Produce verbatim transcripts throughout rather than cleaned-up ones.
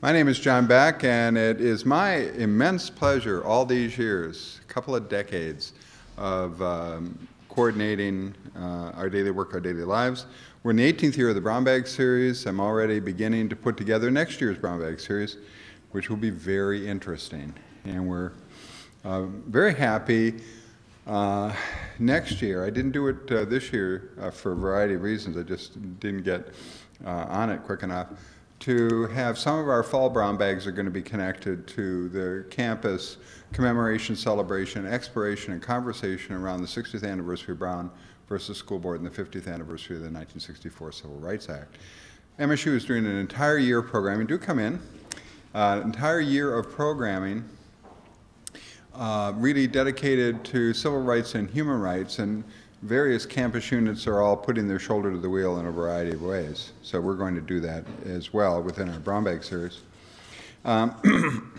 My name is John Beck, and it is my immense pleasure all these years, a couple of decades of um, coordinating uh, our daily work, our daily lives. We're in the eighteenth year of the Brown Bag Series. I'm already beginning to put together next year's Brown Bag Series, which will be very interesting. And we're uh, very happy uh, next year. I didn't do it uh, this year uh, for a variety of reasons. I just didn't get uh, on it quick enough. To have some of our fall brown bags are going to be connected to the campus commemoration, celebration, exploration, and conversation around the sixtieth anniversary of Brown versus School Board and the fiftieth anniversary of the nineteen sixty-four Civil Rights Act. M S U is doing an entire year of programming. Do come in. Uh, an entire year of programming uh, really dedicated to civil rights and human rights, and various campus units are all putting their shoulder to the wheel in a variety of ways. So we're going to do that as well within our Brown Bag Series. Um,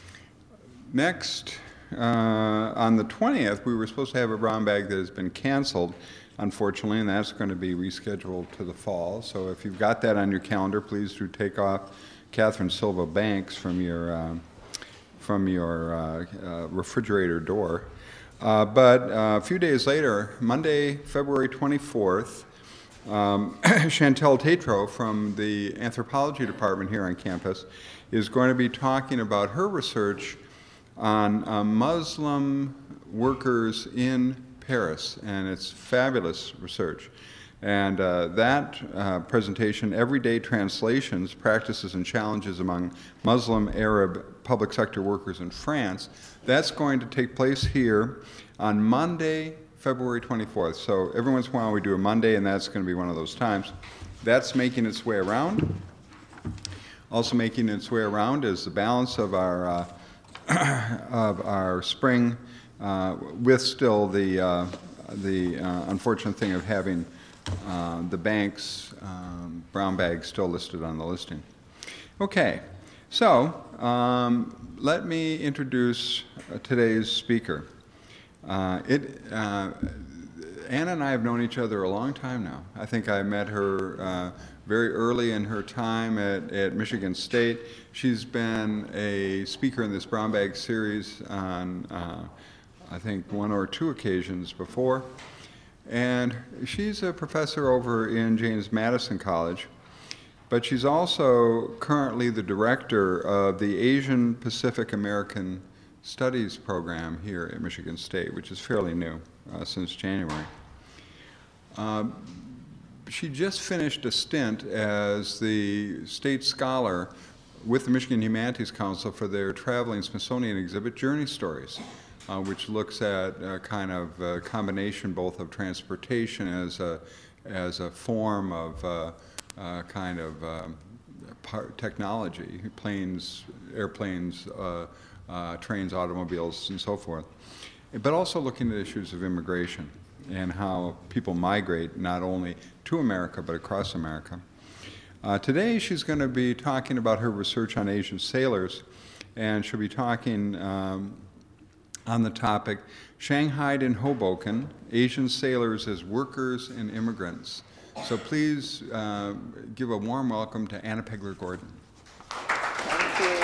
next, uh, on the twentieth, we were supposed to have a brown bag that has been canceled, unfortunately, and that's going to be rescheduled to the fall. So if you've got that on your calendar, please do take off Catherine Silva Banks from your, uh, from your uh, uh, refrigerator door. Uh, but uh, a few days later, Monday, February twenty-fourth, um, Chantel Tatro from the anthropology department here on campus is going to be talking about her research on uh, Muslim workers in Paris, and it's fabulous research. And uh, that uh, presentation, Everyday Translations, Practices and Challenges Among Muslim Arab Public Sector Workers in France, that's going to take place here on Monday, February twenty-fourth. So every once in a while we do a Monday, and that's going to be one of those times. That's making its way around. Also making its way around is the balance of our, uh, of our spring, uh, with still the, uh, the uh, unfortunate thing of having Uh, the bank's um, brown bag still listed on the listing. Okay, so um, let me introduce uh, today's speaker. Uh, it, uh, Anna and I have known each other a long time now. I think I met her uh, very early in her time at, at Michigan State. She's been a speaker in this Brown Bag Series on, uh, I think, one or two occasions before. And she's a professor over in James Madison College, but she's also currently the director of the Asian Pacific American Studies program here at Michigan State, which is fairly new, uh, since January. Uh, she just finished a stint as the state scholar with the Michigan Humanities Council for their traveling Smithsonian exhibit, Journey Stories. Uh, which looks at a kind of a combination both of transportation as a, as a form of uh, uh, kind of uh, technology, planes, airplanes, uh, uh, trains, automobiles, and so forth, but also looking at issues of immigration and how people migrate not only to America but across America. Uh, today she's going to be talking about her research on Asian sailors, and she'll be talking um, on the topic, Shanghaied in Hoboken, Asian Sailors as Workers and Immigrants. So please uh, give a warm welcome to Anna Pegler-Gordon. Thank you.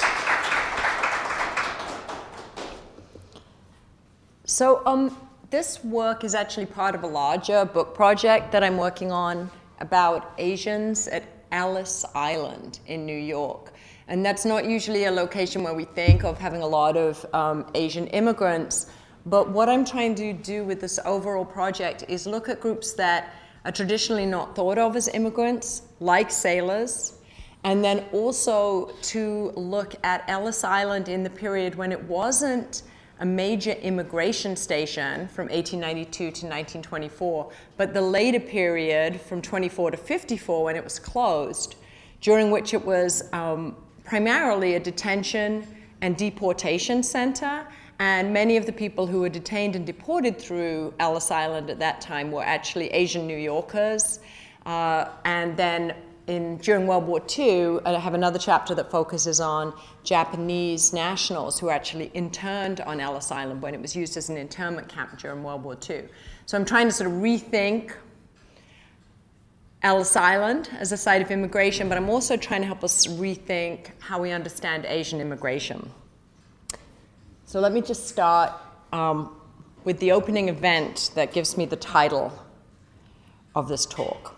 So um, this work is actually part of a larger book project that I'm working on about Asians at Ellis Island in New York. And that's not usually a location where we think of having a lot of um, Asian immigrants. But what I'm trying to do with this overall project is look at groups that are traditionally not thought of as immigrants, like sailors, and then also to look at Ellis Island in the period when it wasn't a major immigration station from eighteen ninety-two to nineteen twenty-four, but the later period from twenty-four to fifty-four when it was closed, during which it was um, primarily a detention and deportation center, and many of the people who were detained and deported through Ellis Island at that time were actually Asian New Yorkers. Uh, and then in, during World War Two, I have another chapter that focuses on Japanese nationals who were actually interned on Ellis Island when it was used as an internment camp during World War Two. So I'm trying to sort of rethink Ellis Island as a site of immigration, but I'm also trying to help us rethink how we understand Asian immigration. So let me just start um, with the opening event that gives me the title of this talk.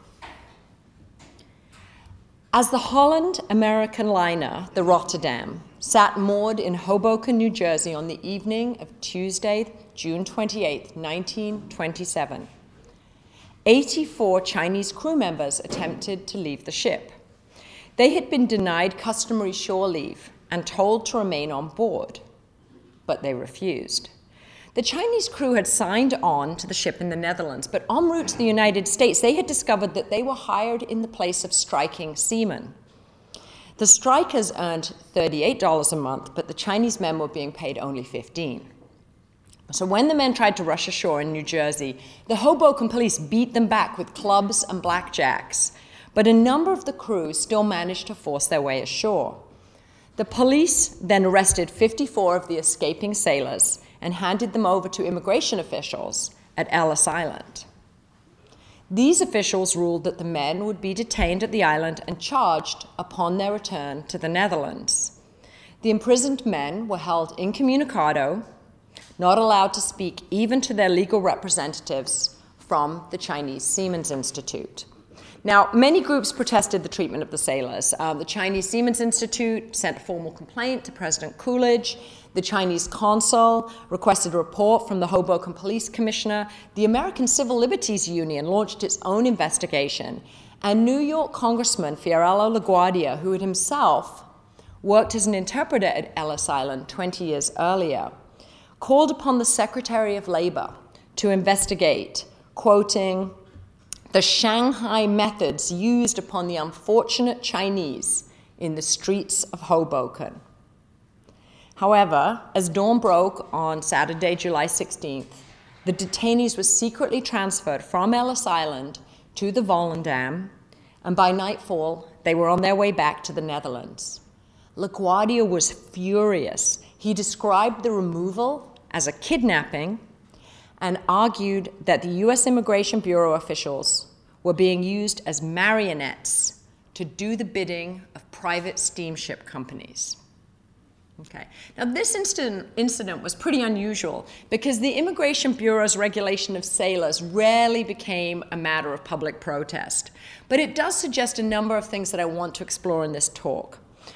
As the Holland American liner, the Rotterdam, sat moored in Hoboken, New Jersey on the evening of Tuesday, June twenty-eighth, nineteen twenty-seven, eighty-four Chinese crew members attempted to leave the ship. They had been denied customary shore leave and told to remain on board, but they refused. The Chinese crew had signed on to the ship in the Netherlands, but en route to the United States, they had discovered that they were hired in the place of striking seamen. The strikers earned thirty-eight dollars a month, but the Chinese men were being paid only fifteen dollars. So when the men tried to rush ashore in New Jersey, the Hoboken police beat them back with clubs and blackjacks, but a number of the crew still managed to force their way ashore. The police then arrested fifty-four of the escaping sailors and handed them over to immigration officials at Ellis Island. These officials ruled that the men would be detained at the island and charged upon their return to the Netherlands. The imprisoned men were held incommunicado, not allowed to speak even to their legal representatives from the Chinese Seamen's Institute. Now, many groups protested the treatment of the sailors. Um, the Chinese Seamen's Institute sent a formal complaint to President Coolidge. The Chinese consul requested a report from the Hoboken Police Commissioner. The American Civil Liberties Union launched its own investigation. And New York Congressman Fiorello LaGuardia, who had himself worked as an interpreter at Ellis Island twenty years earlier, called upon the Secretary of Labor to investigate, quoting, the Shanghai methods used upon the unfortunate Chinese in the streets of Hoboken. However, as dawn broke on Saturday, July sixteenth, the detainees were secretly transferred from Ellis Island to the Volendam, and by nightfall, they were on their way back to the Netherlands. LaGuardia was furious. He described the removal as a kidnapping and argued that the U S Immigration Bureau officials were being used as marionettes to do the bidding of private steamship companies. Okay. Now, this incident, incident was pretty unusual because the Immigration Bureau's regulation of sailors rarely became a matter of public protest. But it does suggest a number of things that I want to explore in this talk.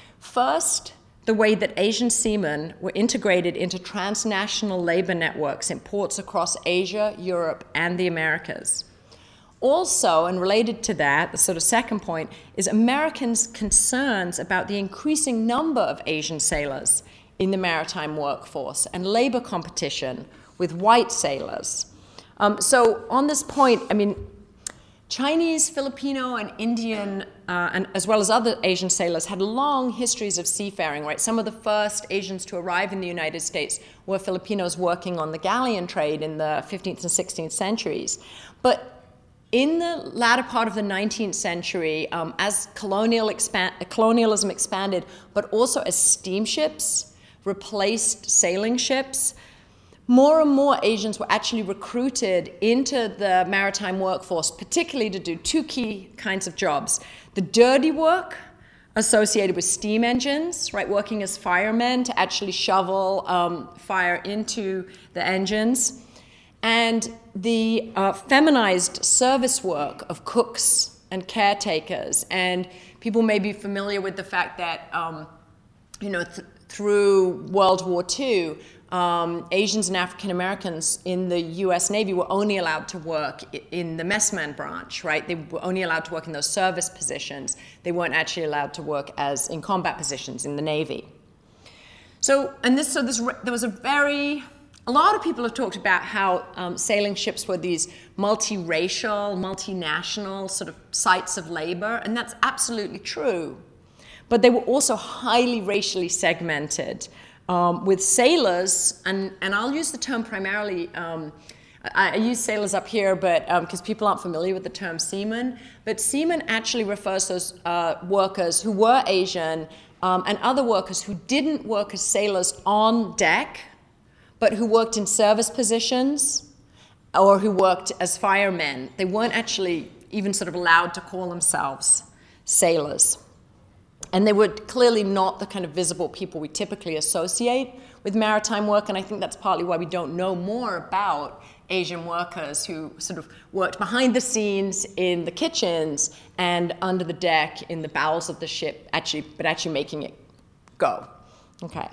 First, the way that Asian seamen were integrated into transnational labor networks in ports across Asia, Europe, and the Americas. Also, and related to that, the sort of second point, is Americans' concerns about the increasing number of Asian sailors in the maritime workforce and labor competition with white sailors. Um, so on this point, I mean, Chinese, Filipino, and Indian, uh, and as well as other Asian sailors, had long histories of seafaring, right? Some of the first Asians to arrive in the United States were Filipinos working on the galleon trade in the fifteenth and sixteenth centuries. But in the latter part of the nineteenth century, um, as colonial expand, colonialism expanded, but also as steamships replaced sailing ships, more and more Asians were actually recruited into the maritime workforce, particularly to do two key kinds of jobs. The dirty work associated with steam engines, right, working as firemen to actually shovel um, fire into the engines, and the uh, feminized service work of cooks and caretakers. And people may be familiar with the fact that, um, you know, th- through World War Two, Um, Asians and African Americans in the U S Navy were only allowed to work in the messman branch, right? They were only allowed to work in those service positions. They weren't actually allowed to work as in combat positions in the Navy. So, and this, so this, there was a very, a lot of people have talked about how um, sailing ships were these multiracial, multinational sort of sites of labor, and that's absolutely true. But they were also highly racially segmented. Um, with sailors, and, and I'll use the term primarily, um, I, I use sailors up here, but because um, people aren't familiar with the term seaman, but seaman actually refers to those uh, workers who were Asian um, and other workers who didn't work as sailors on deck, but who worked in service positions or who worked as firemen. They weren't actually even sort of allowed to call themselves sailors. And they were clearly not the kind of visible people we typically associate with maritime work, and I think that's partly why we don't know more about Asian workers who sort of worked behind the scenes in the kitchens and under the deck in the bowels of the ship, actually, but actually making it go. Okay.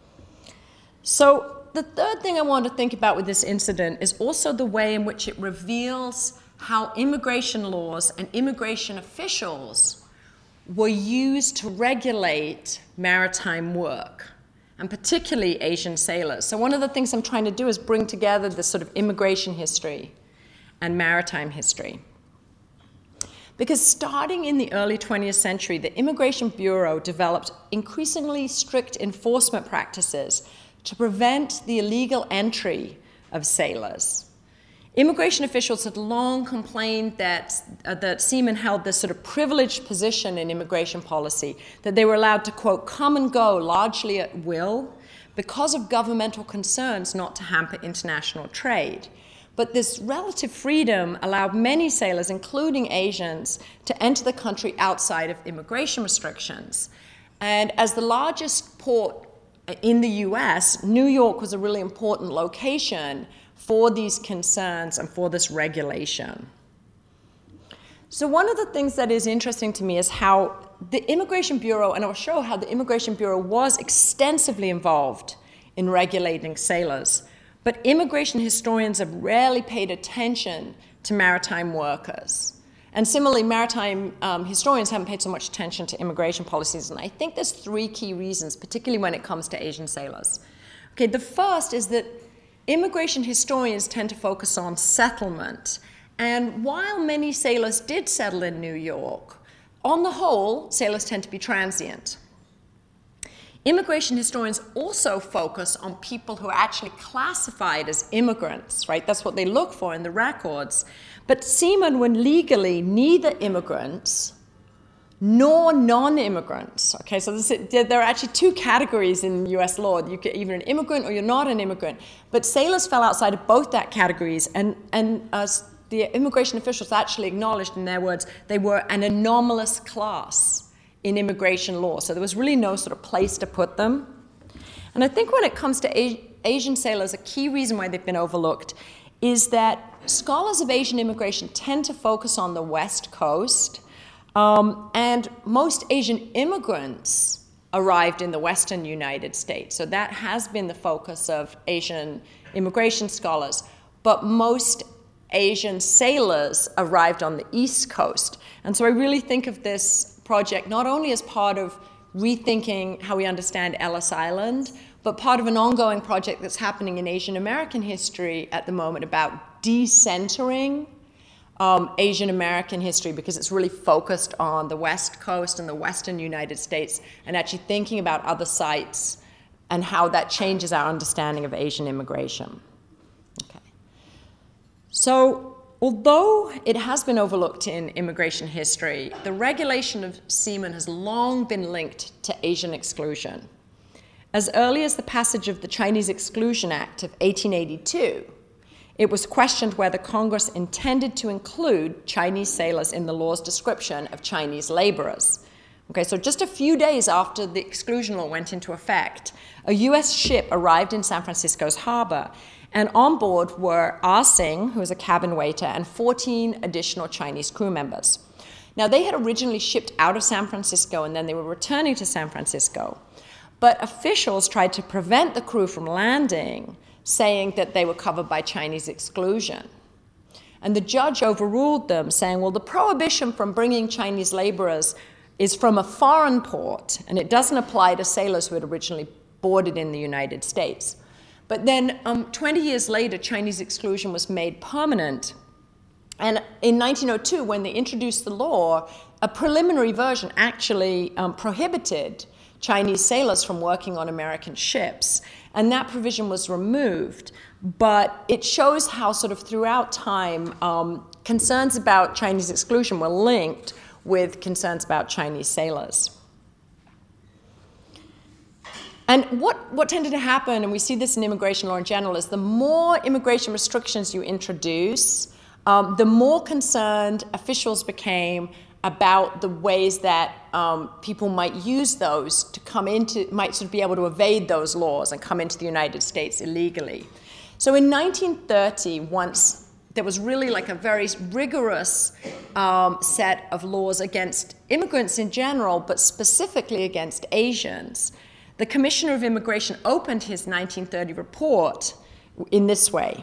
So the third thing I want to think about with this incident is also the way in which it reveals how immigration laws and immigration officials were used to regulate maritime work, and particularly Asian sailors. So one of the things I'm trying to do is bring together this sort of immigration history and maritime history. Because starting in the early twentieth century, the Immigration Bureau developed increasingly strict enforcement practices to prevent the illegal entry of sailors. Immigration officials had long complained that, uh, that seamen held this sort of privileged position in immigration policy, that they were allowed to, quote, come and go largely at will because of governmental concerns not to hamper international trade. But this relative freedom allowed many sailors, including Asians, to enter the country outside of immigration restrictions. And as the largest port in the U S, New York was a really important location for these concerns and for this regulation. So one of the things that is interesting to me is how the Immigration Bureau, and I'll show how the Immigration Bureau was extensively involved in regulating sailors, but immigration historians have rarely paid attention to maritime workers. And similarly, maritime um, historians haven't paid so much attention to immigration policies, and I think there's three key reasons, particularly when it comes to Asian sailors. Okay, the first is that immigration historians tend to focus on settlement. And while many sailors did settle in New York, on the whole, sailors tend to be transient. Immigration historians also focus on people who are actually classified as immigrants, right? That's what they look for in the records. But seamen were legally neither immigrants nor non-immigrants. Okay, so this is, there are actually two categories in U S law. You get either an immigrant or you're not an immigrant. But sailors fell outside of both that categories, and, and uh, the immigration officials actually acknowledged in their words they were an anomalous class in immigration law. So there was really no sort of place to put them. And I think when it comes to A- Asian sailors, a key reason why they've been overlooked is that scholars of Asian immigration tend to focus on the West Coast. Um, and most Asian immigrants arrived in the Western United States. So that has been the focus of Asian immigration scholars. But most Asian sailors arrived on the East Coast. And so I really think of this project not only as part of rethinking how we understand Ellis Island, but part of an ongoing project that's happening in Asian American history at the moment about decentering Um, Asian American history, because it's really focused on the West Coast and the Western United States, and actually thinking about other sites and how that changes our understanding of Asian immigration. Okay. So, although it has been overlooked in immigration history, the regulation of seamen has long been linked to Asian exclusion. As early as the passage of the Chinese Exclusion Act of eighteen eighty-two, it was questioned whether Congress intended to include Chinese sailors in the law's description of Chinese laborers. Okay, so just a few days after the exclusion law went into effect, a U S ship arrived in San Francisco's harbor, and on board were Ah Sing, who was a cabin waiter, and fourteen additional Chinese crew members. Now, they had originally shipped out of San Francisco, and then they were returning to San Francisco. But officials tried to prevent the crew from landing, saying that they were covered by Chinese exclusion. And the judge overruled them, saying, well, the prohibition from bringing Chinese laborers is from a foreign port, and it doesn't apply to sailors who had originally boarded in the United States. But then um, twenty years later, Chinese exclusion was made permanent. And in nineteen oh two, when they introduced the law, a preliminary version actually um, prohibited Chinese sailors from working on American ships. And that provision was removed. But it shows how sort of throughout time, um, concerns about Chinese exclusion were linked with concerns about Chinese sailors. And what, what tended to happen, and we see this in immigration law in general, is the more immigration restrictions you introduce, um, the more concerned officials became about the ways that um, people might use those to come into, might sort of be able to evade those laws and come into the United States illegally. So in nineteen thirty, once there was really like a very rigorous um, set of laws against immigrants in general, but specifically against Asians, the Commissioner of Immigration opened his nineteen thirty report in this way.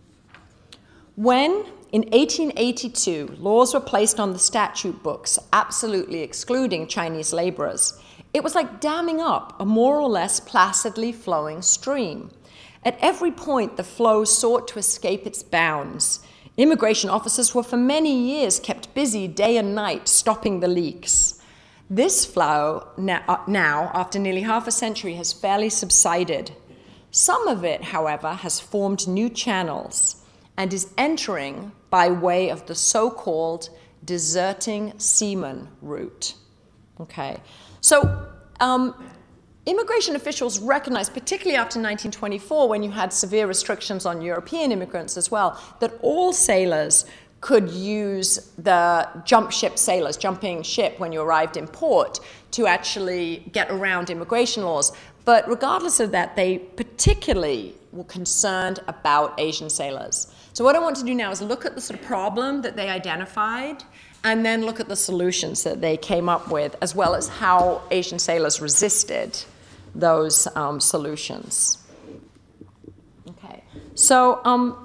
When, in eighteen eighty-two, laws were placed on the statute books absolutely excluding Chinese laborers, it was like damming up a more or less placidly flowing stream. At every point, the flow sought to escape its bounds. Immigration officers were for many years kept busy day and night stopping the leaks. This flow now, after nearly half a century, has fairly subsided. Some of it, however, has formed new channels and is entering by way of the so-called deserting seaman route. Okay, so um, immigration officials recognized, particularly after nineteen twenty-four, when you had severe restrictions on European immigrants as well, that all sailors could use the jump ship sailors, jumping ship when you arrived in port, to actually get around immigration laws. But regardless of that, they particularly were concerned about Asian sailors. So what I want to do now is look at the sort of problem that they identified and then look at the solutions that they came up with, as well as how Asian sailors resisted those um, solutions. Okay, so um,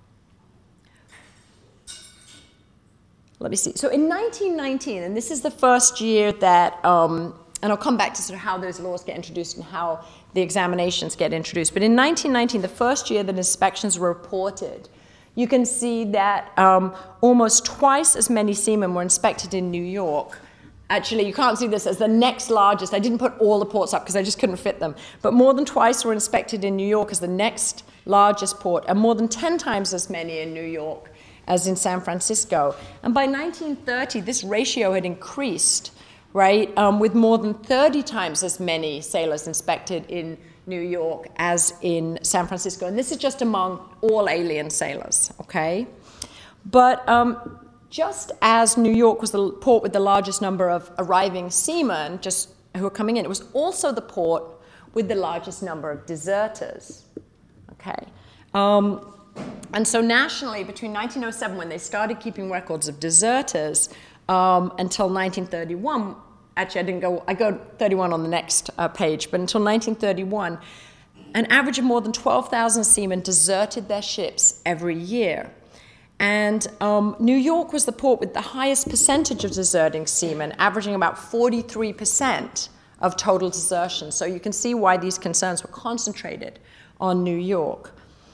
let me see. So in nineteen nineteen, and this is the first year that, um, and I'll come back to sort of how those laws get introduced and how the examinations get introduced. But in nineteen nineteen, the first year that inspections were reported, you can see that um, almost twice as many seamen were inspected in New York. Actually, you can't see this as the next largest. I didn't put all the ports up because I just couldn't fit them. But more than twice were inspected in New York as the next largest port, and more than ten times as many in New York as in San Francisco. And by nineteen thirty, this ratio had increased, right, um, with more than thirty times as many sailors inspected in New York as in San Francisco. And this is just among all alien sailors, okay? But um, just as New York was the port with the largest number of arriving seamen just who were coming in, it was also the port with the largest number of deserters, okay? Um, and so nationally, between nineteen oh seven, when they started keeping records of deserters, um, until nineteen thirty-one, actually I didn't go, I go thirty-one on the next uh, page, but until nineteen thirty-one, an average of more than twelve thousand seamen deserted their ships every year. And um, New York was the port with the highest percentage of deserting seamen, averaging about forty-three percent of total desertion. So you can see why these concerns were concentrated on New York.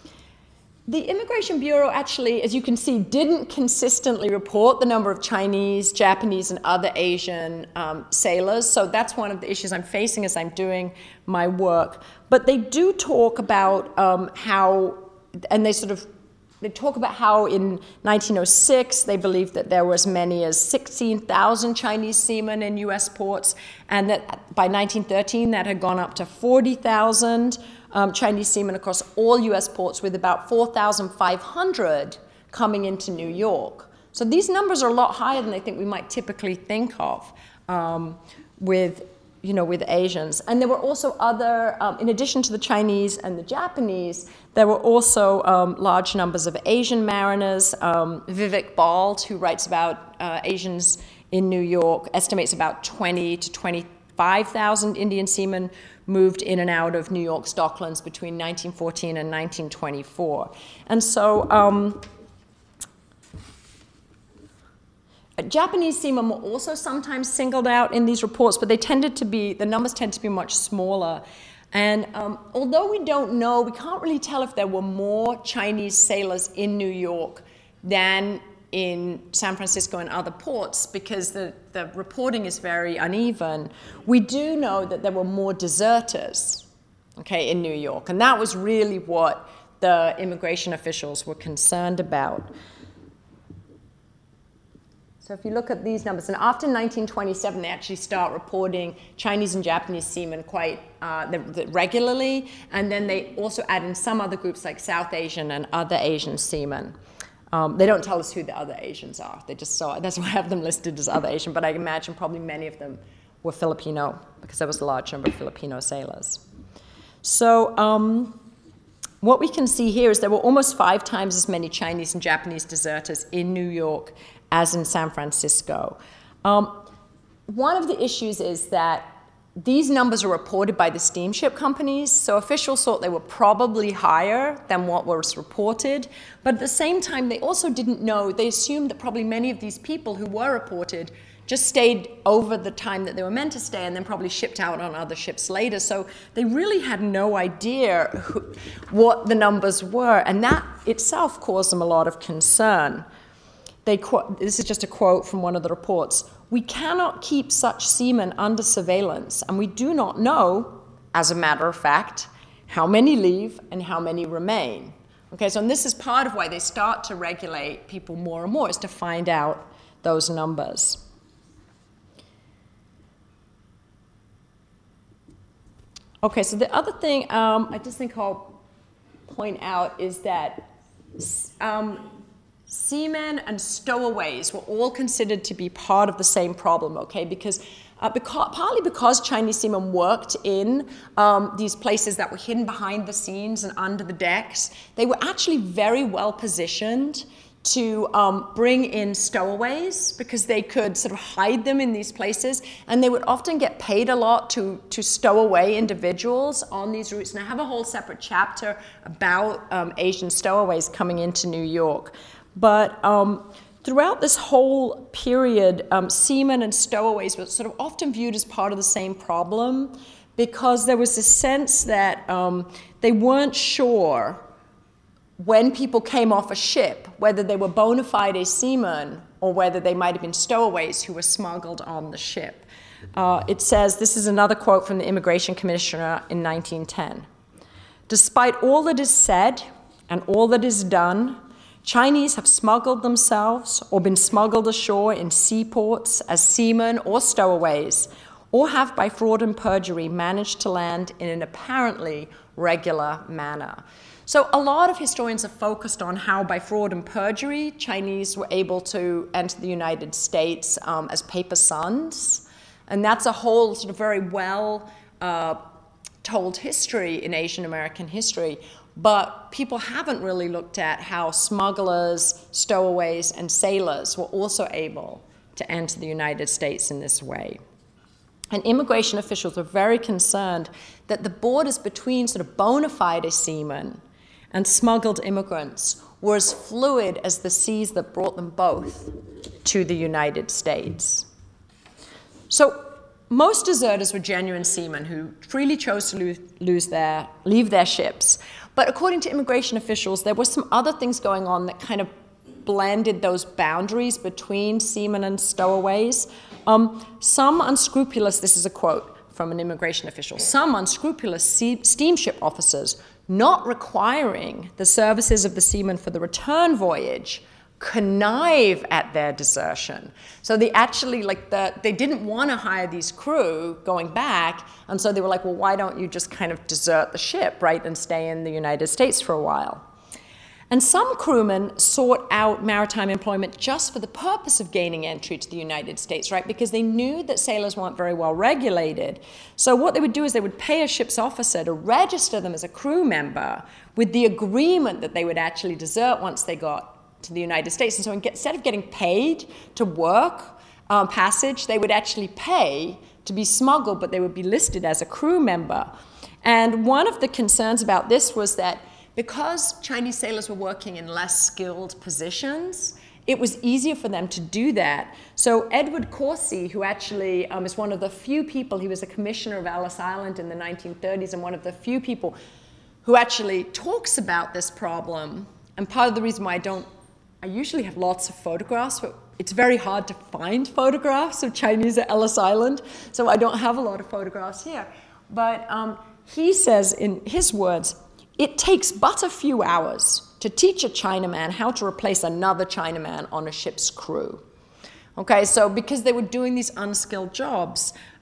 The Immigration Bureau actually, as you can see, didn't consistently report the number of Chinese, Japanese, and other Asian um, sailors. So that's one of the issues I'm facing as I'm doing my work. But they do talk about um, how, and they sort of, they talk about how in nineteen oh six they believed that there were as many as sixteen thousand Chinese seamen in U S ports, and that by nineteen thirteen that had gone up to forty thousand um, Chinese seamen across all U S ports, with about four thousand five hundred coming into New York. So these numbers are a lot higher than I think we might typically think of um, with you know, with Asians. And there were also other, um, in addition to the Chinese and the Japanese, there were also um, large numbers of Asian mariners. Um, Vivek Bald, who writes about uh, Asians in New York, estimates about twenty to twenty-five thousand Indian seamen moved in and out of New York's docklands between nineteen fourteen and nineteen twenty-four. And so, um, Japanese seamen were also sometimes singled out in these reports, but they tended to be, the numbers tend to be much smaller. And um, although we don't know, we can't really tell if there were more Chinese sailors in New York than in San Francisco and other ports, because the, the reporting is very uneven. We do know that there were more deserters, okay, in New York. And that was really what the immigration officials were concerned about. So if you look at these numbers, and after nineteen twenty-seven, they actually start reporting Chinese and Japanese seamen quite uh, regularly, and then they also add in some other groups like South Asian and other Asian seamen. Um, they don't tell us who the other Asians are. They just saw it. That's why I have them listed as other Asian, but I imagine probably many of them were Filipino because there was a large number of Filipino sailors. So um, what we can see here is there were almost five times as many Chinese and Japanese deserters in New York as in San Francisco. Um, one of the issues is that these numbers are reported by the steamship companies, so officials thought they were probably higher than what was reported. But at the same time, they also didn't know, they assumed that probably many of these people who were reported just stayed over the time that they were meant to stay and then probably shipped out on other ships later. So they really had no idea who, what the numbers were, and that itself caused them a lot of concern. They, this is just a quote from one of the reports. "We cannot keep such seamen under surveillance, and we do not know, as a matter of fact, how many leave and how many remain." Okay, so and this is part of why they start to regulate people more and more, is to find out those numbers. Okay, so the other thing um, I just think I'll point out is that um, seamen and stowaways were all considered to be part of the same problem, okay? Because, uh, because partly because Chinese seamen worked in um, these places that were hidden behind the scenes and under the decks, they were actually very well positioned to um, bring in stowaways because they could sort of hide them in these places, and they would often get paid a lot to, to stow away individuals on these routes. And I have a whole separate chapter about um, Asian stowaways coming into New York. But um, throughout this whole period, um, seamen and stowaways were sort of often viewed as part of the same problem because there was a sense that um, they weren't sure when people came off a ship, whether they were bona fide seamen or whether they might have been stowaways who were smuggled on the ship. Uh, it says, this is another quote from the Immigration Commissioner in nineteen ten. "Despite all that is said and all that is done, Chinese have smuggled themselves or been smuggled ashore in seaports as seamen or stowaways, or have by fraud and perjury managed to land in an apparently regular manner." So a lot of historians have focused on how by fraud and perjury, Chinese were able to enter the United States um, as paper sons. And that's a whole sort of very well uh, told history in Asian American history. But people haven't really looked at how smugglers, stowaways, and sailors were also able to enter the United States in this way. And immigration officials were very concerned that the borders between sort of bona fide seamen and smuggled immigrants were as fluid as the seas that brought them both to the United States. So most deserters were genuine seamen who freely chose to lose, lose their, leave their ships. But according to immigration officials, there were some other things going on that kind of blended those boundaries between seamen and stowaways. Um, some unscrupulous, this is a quote from an immigration official, some unscrupulous sea, steamship officers not requiring the services of the seamen for the return voyage connive at their desertion. So they actually, like, the, they didn't want to hire these crew going back, and so they were like, well, why don't you just kind of desert the ship, right, and stay in the United States for a while? And some crewmen sought out maritime employment just for the purpose of gaining entry to the United States, right? Because they knew that sailors weren't very well regulated. So what they would do is they would pay a ship's officer to register them as a crew member with the agreement that they would actually desert once they got to the United States. And so instead of getting paid to work um, passage, they would actually pay to be smuggled, but they would be listed as a crew member. And one of the concerns about this was that because Chinese sailors were working in less skilled positions, it was easier for them to do that. So Edward Corsi, who actually um, is one of the few people, he was a commissioner of Ellis Island in the nineteen thirties, and one of the few people who actually talks about this problem. And part of the reason why I don't, I usually have lots of photographs, but it's very hard to find photographs of Chinese at Ellis Island, so I don't have a lot of photographs here. But um, he says in his words, "It takes but a few hours to teach a Chinaman how to replace another Chinaman on a ship's crew." Okay, so because they were doing these unskilled jobs,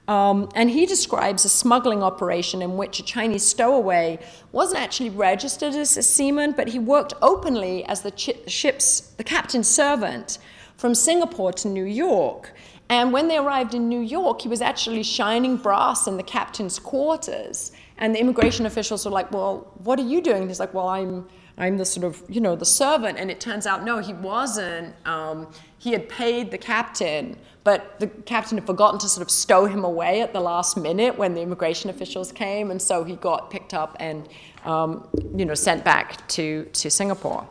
Um, and he describes a smuggling operation in which a Chinese stowaway wasn't actually registered as a seaman, but he worked openly as the ship's, the captain's servant from Singapore to New York. And when they arrived in New York, he was actually shining brass in the captain's quarters. And the immigration officials were like, well, what are you doing? And he's like, well, I'm, I'm the sort of, you know, the servant. And it turns out, no, he wasn't. Um, he had paid the captain, but the captain had forgotten to sort of stow him away at the last minute when the immigration officials came. And so he got picked up and, um, you know, sent back to, to Singapore.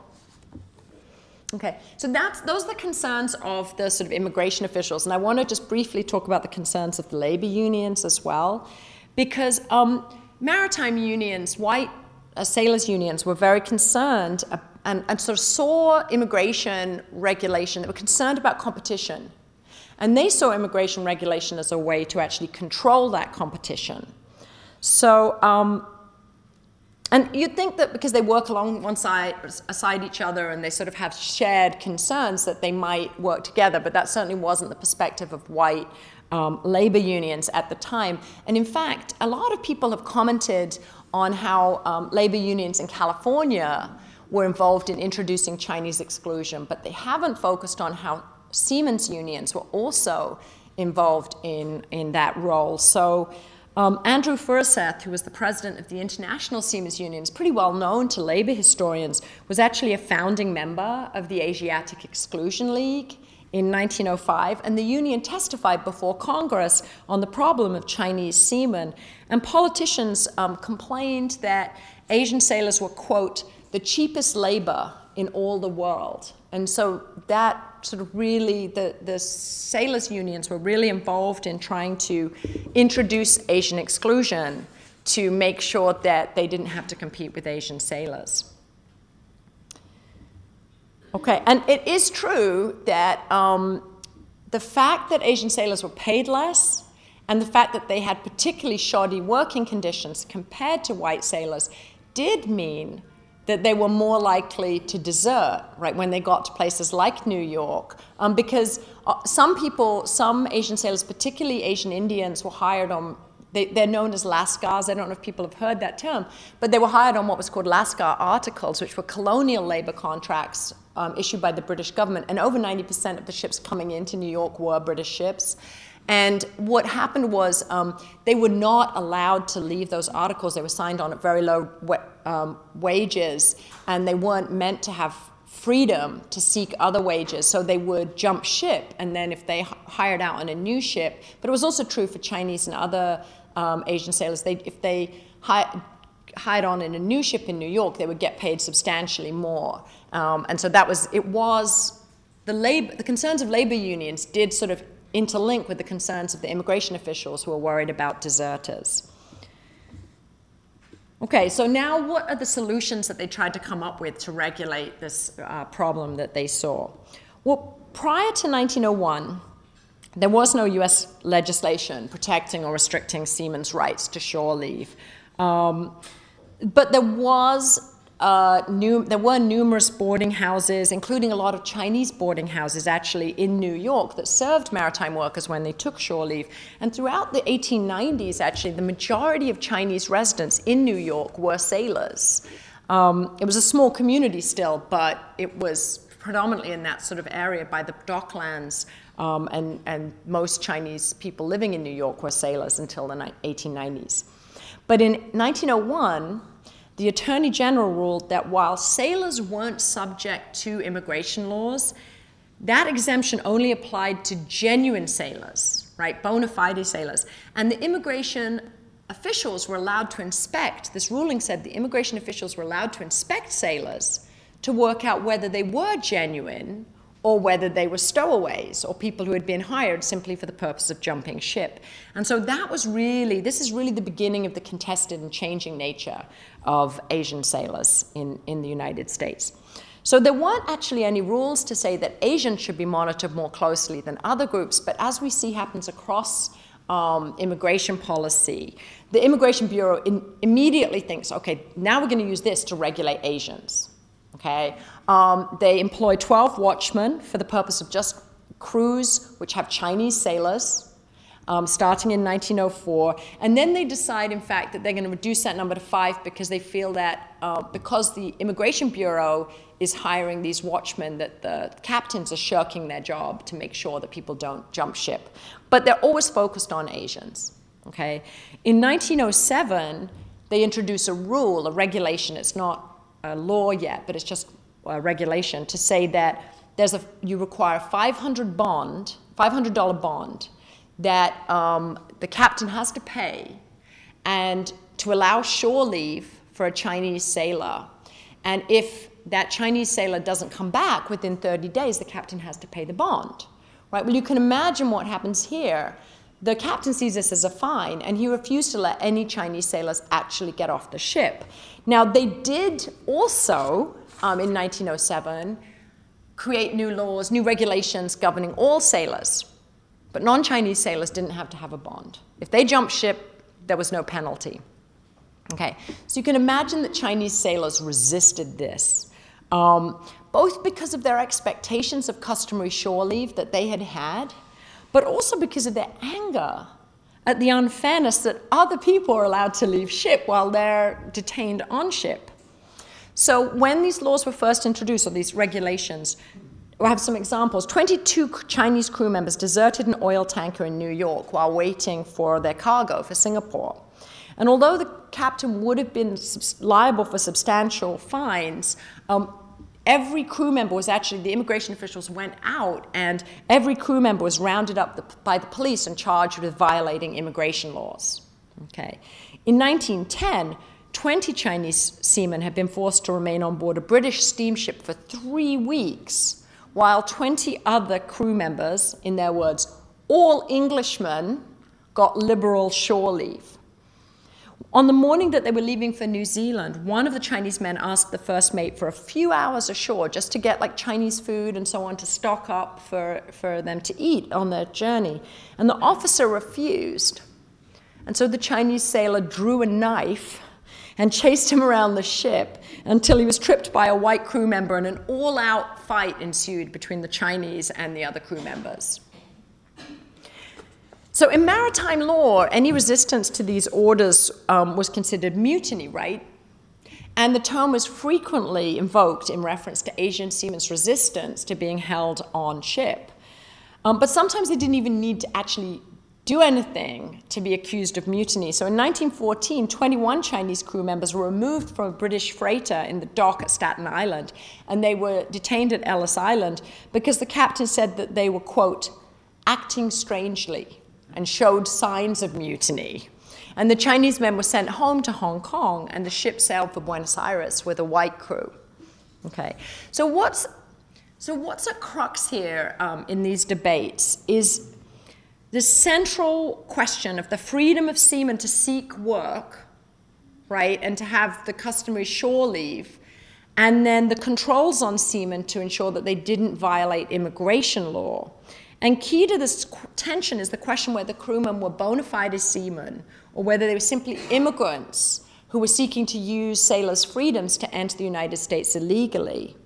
Okay, so that's, those are the concerns of the sort of immigration officials. And I want to just briefly talk about the concerns of the labor unions as well. Because um, maritime unions, white uh, sailors unions, were very concerned uh, and, and sort of saw immigration regulation, they were concerned about competition. And they saw immigration regulation as a way to actually control that competition. So, um, and you'd think that because they work along one side, aside each other, and they sort of have shared concerns, that they might work together, but that certainly wasn't the perspective of white um, labor unions at the time. And in fact, a lot of people have commented on how um, labor unions in California were involved in introducing Chinese exclusion, but they haven't focused on how seamen's unions were also involved in, in that role. So um, Andrew Furseth, who was the president of the International Seamen's Union, is pretty well known to labor historians, was actually a founding member of the Asiatic Exclusion League in nineteen oh five, and the union testified before Congress on the problem of Chinese seamen. And politicians um, complained that Asian sailors were, quote, the cheapest labor in all the world. And so that sort of really, the, the sailors' unions were really involved in trying to introduce Asian exclusion to make sure that they didn't have to compete with Asian sailors. Okay, and it is true that um, the fact that Asian sailors were paid less and the fact that they had particularly shoddy working conditions compared to white sailors did mean that they were more likely to desert, right, when they got to places like New York. Um, because uh, some people, some Asian sailors, particularly Asian Indians, were hired on, they, they're known as Lascars. I don't know if people have heard that term, but they were hired on what was called Lascar articles, which were colonial labor contracts um, issued by the British government. And over ninety percent of the ships coming into New York were British ships. And what happened was um, they were not allowed to leave those articles. They were signed on at very low wa um, wages, and they weren't meant to have freedom to seek other wages. So they would jump ship, and then if they hired out on a new ship, but it was also true for Chinese and other um, Asian sailors, they, if they hi hired on in a new ship in New York, they would get paid substantially more. Um, and so that was, it was, the, labor, the concerns of labor unions did sort of interlink with the concerns of the immigration officials who were worried about deserters. Okay, so now what are the solutions that they tried to come up with to regulate this uh, problem that they saw? Well, prior to nineteen oh one, there was no U S legislation protecting or restricting seamen's rights to shore leave. Um, but there was Uh, new, there were numerous boarding houses, including a lot of Chinese boarding houses actually in New York that served maritime workers when they took shore leave. And throughout the eighteen nineties, actually, the majority of Chinese residents in New York were sailors. Um, it was a small community still, but it was predominantly in that sort of area by the docklands, um, and, and most Chinese people living in New York were sailors until the eighteen nineties. But in nineteen oh one, the Attorney General ruled that while sailors weren't subject to immigration laws, that exemption only applied to genuine sailors, right, bona fide sailors. And the immigration officials were allowed to inspect, this ruling said the immigration officials were allowed to inspect sailors to work out whether they were genuine or whether they were stowaways or people who had been hired simply for the purpose of jumping ship. And so that was really, this is really the beginning of the contested and changing nature of Asian sailors in, in the United States. So there weren't actually any rules to say that Asians should be monitored more closely than other groups, but as we see happens across um, immigration policy, the Immigration Bureau in, immediately thinks, okay, now we're gonna use this to regulate Asians. Okay, um, they employ twelve watchmen for the purpose of just crews which have Chinese sailors. um, starting in nineteen oh four. And then they decide, in fact, that they're going to reduce that number to five because they feel that uh, because the Immigration Bureau is hiring these watchmen, that the captains are shirking their job to make sure that people don't jump ship. But they're always focused on Asians. Okay? In nineteen oh seven, they introduce a rule, a regulation. It's not a law yet, but it's just a regulation to say that there's a, you require a five hundred bond, five hundred dollar bond that um, the captain has to pay, and to allow shore leave for a Chinese sailor. And if that Chinese sailor doesn't come back within thirty days, the captain has to pay the bond. Right? Well, you can imagine what happens here. The captain sees this as a fine, and he refused to let any Chinese sailors actually get off the ship. Now, they did also, um, in nineteen oh seven, create new laws, new regulations governing all sailors. But non-Chinese sailors didn't have to have a bond. If they jumped ship, there was no penalty. Okay, so you can imagine that Chinese sailors resisted this, um, both because of their expectations of customary shore leave that they had had, but also because of their anger at the unfairness that other people are allowed to leave ship while they're detained on ship. So when these laws were first introduced, or these regulations, I have some examples. twenty-two Chinese crew members deserted an oil tanker in New York while waiting for their cargo for Singapore. And although the captain would have been liable for substantial fines, um, every crew member was actually, the immigration officials went out, and every crew member was rounded up the, by the police and charged with violating immigration laws. Okay. In nineteen ten, twenty Chinese seamen had been forced to remain on board a British steamship for three weeks, while twenty other crew members, in their words, all Englishmen, got liberal shore leave. On the morning that they were leaving for New Zealand, one of the Chinese men asked the first mate for a few hours ashore just to get like Chinese food and so on to stock up for, for them to eat on their journey. And the officer refused. And so the Chinese sailor drew a knife and chased him around the ship until he was tripped by a white crew member, and an all-out fight ensued between the Chinese and the other crew members. So in maritime law, any resistance to these orders um, was considered mutiny, right? And the term was frequently invoked in reference to Asian seamen's resistance to being held on ship. Um, but sometimes they didn't even need to actually do anything to be accused of mutiny. So in nineteen fourteen, twenty-one Chinese crew members were removed from a British freighter in the dock at Staten Island, and they were detained at Ellis Island because the captain said that they were, quote, acting strangely and showed signs of mutiny. And the Chinese men were sent home to Hong Kong, and the ship sailed for Buenos Aires with a white crew. Okay, so what's, so what's at crux here um, in these debates is the central question of the freedom of seamen to seek work, right, and to have the customary shore leave, and then the controls on seamen to ensure that they didn't violate immigration law. And key to this tension is the question whether crewmen were bona fide seamen or whether they were simply immigrants who were seeking to use sailors' freedoms to enter the United States illegally.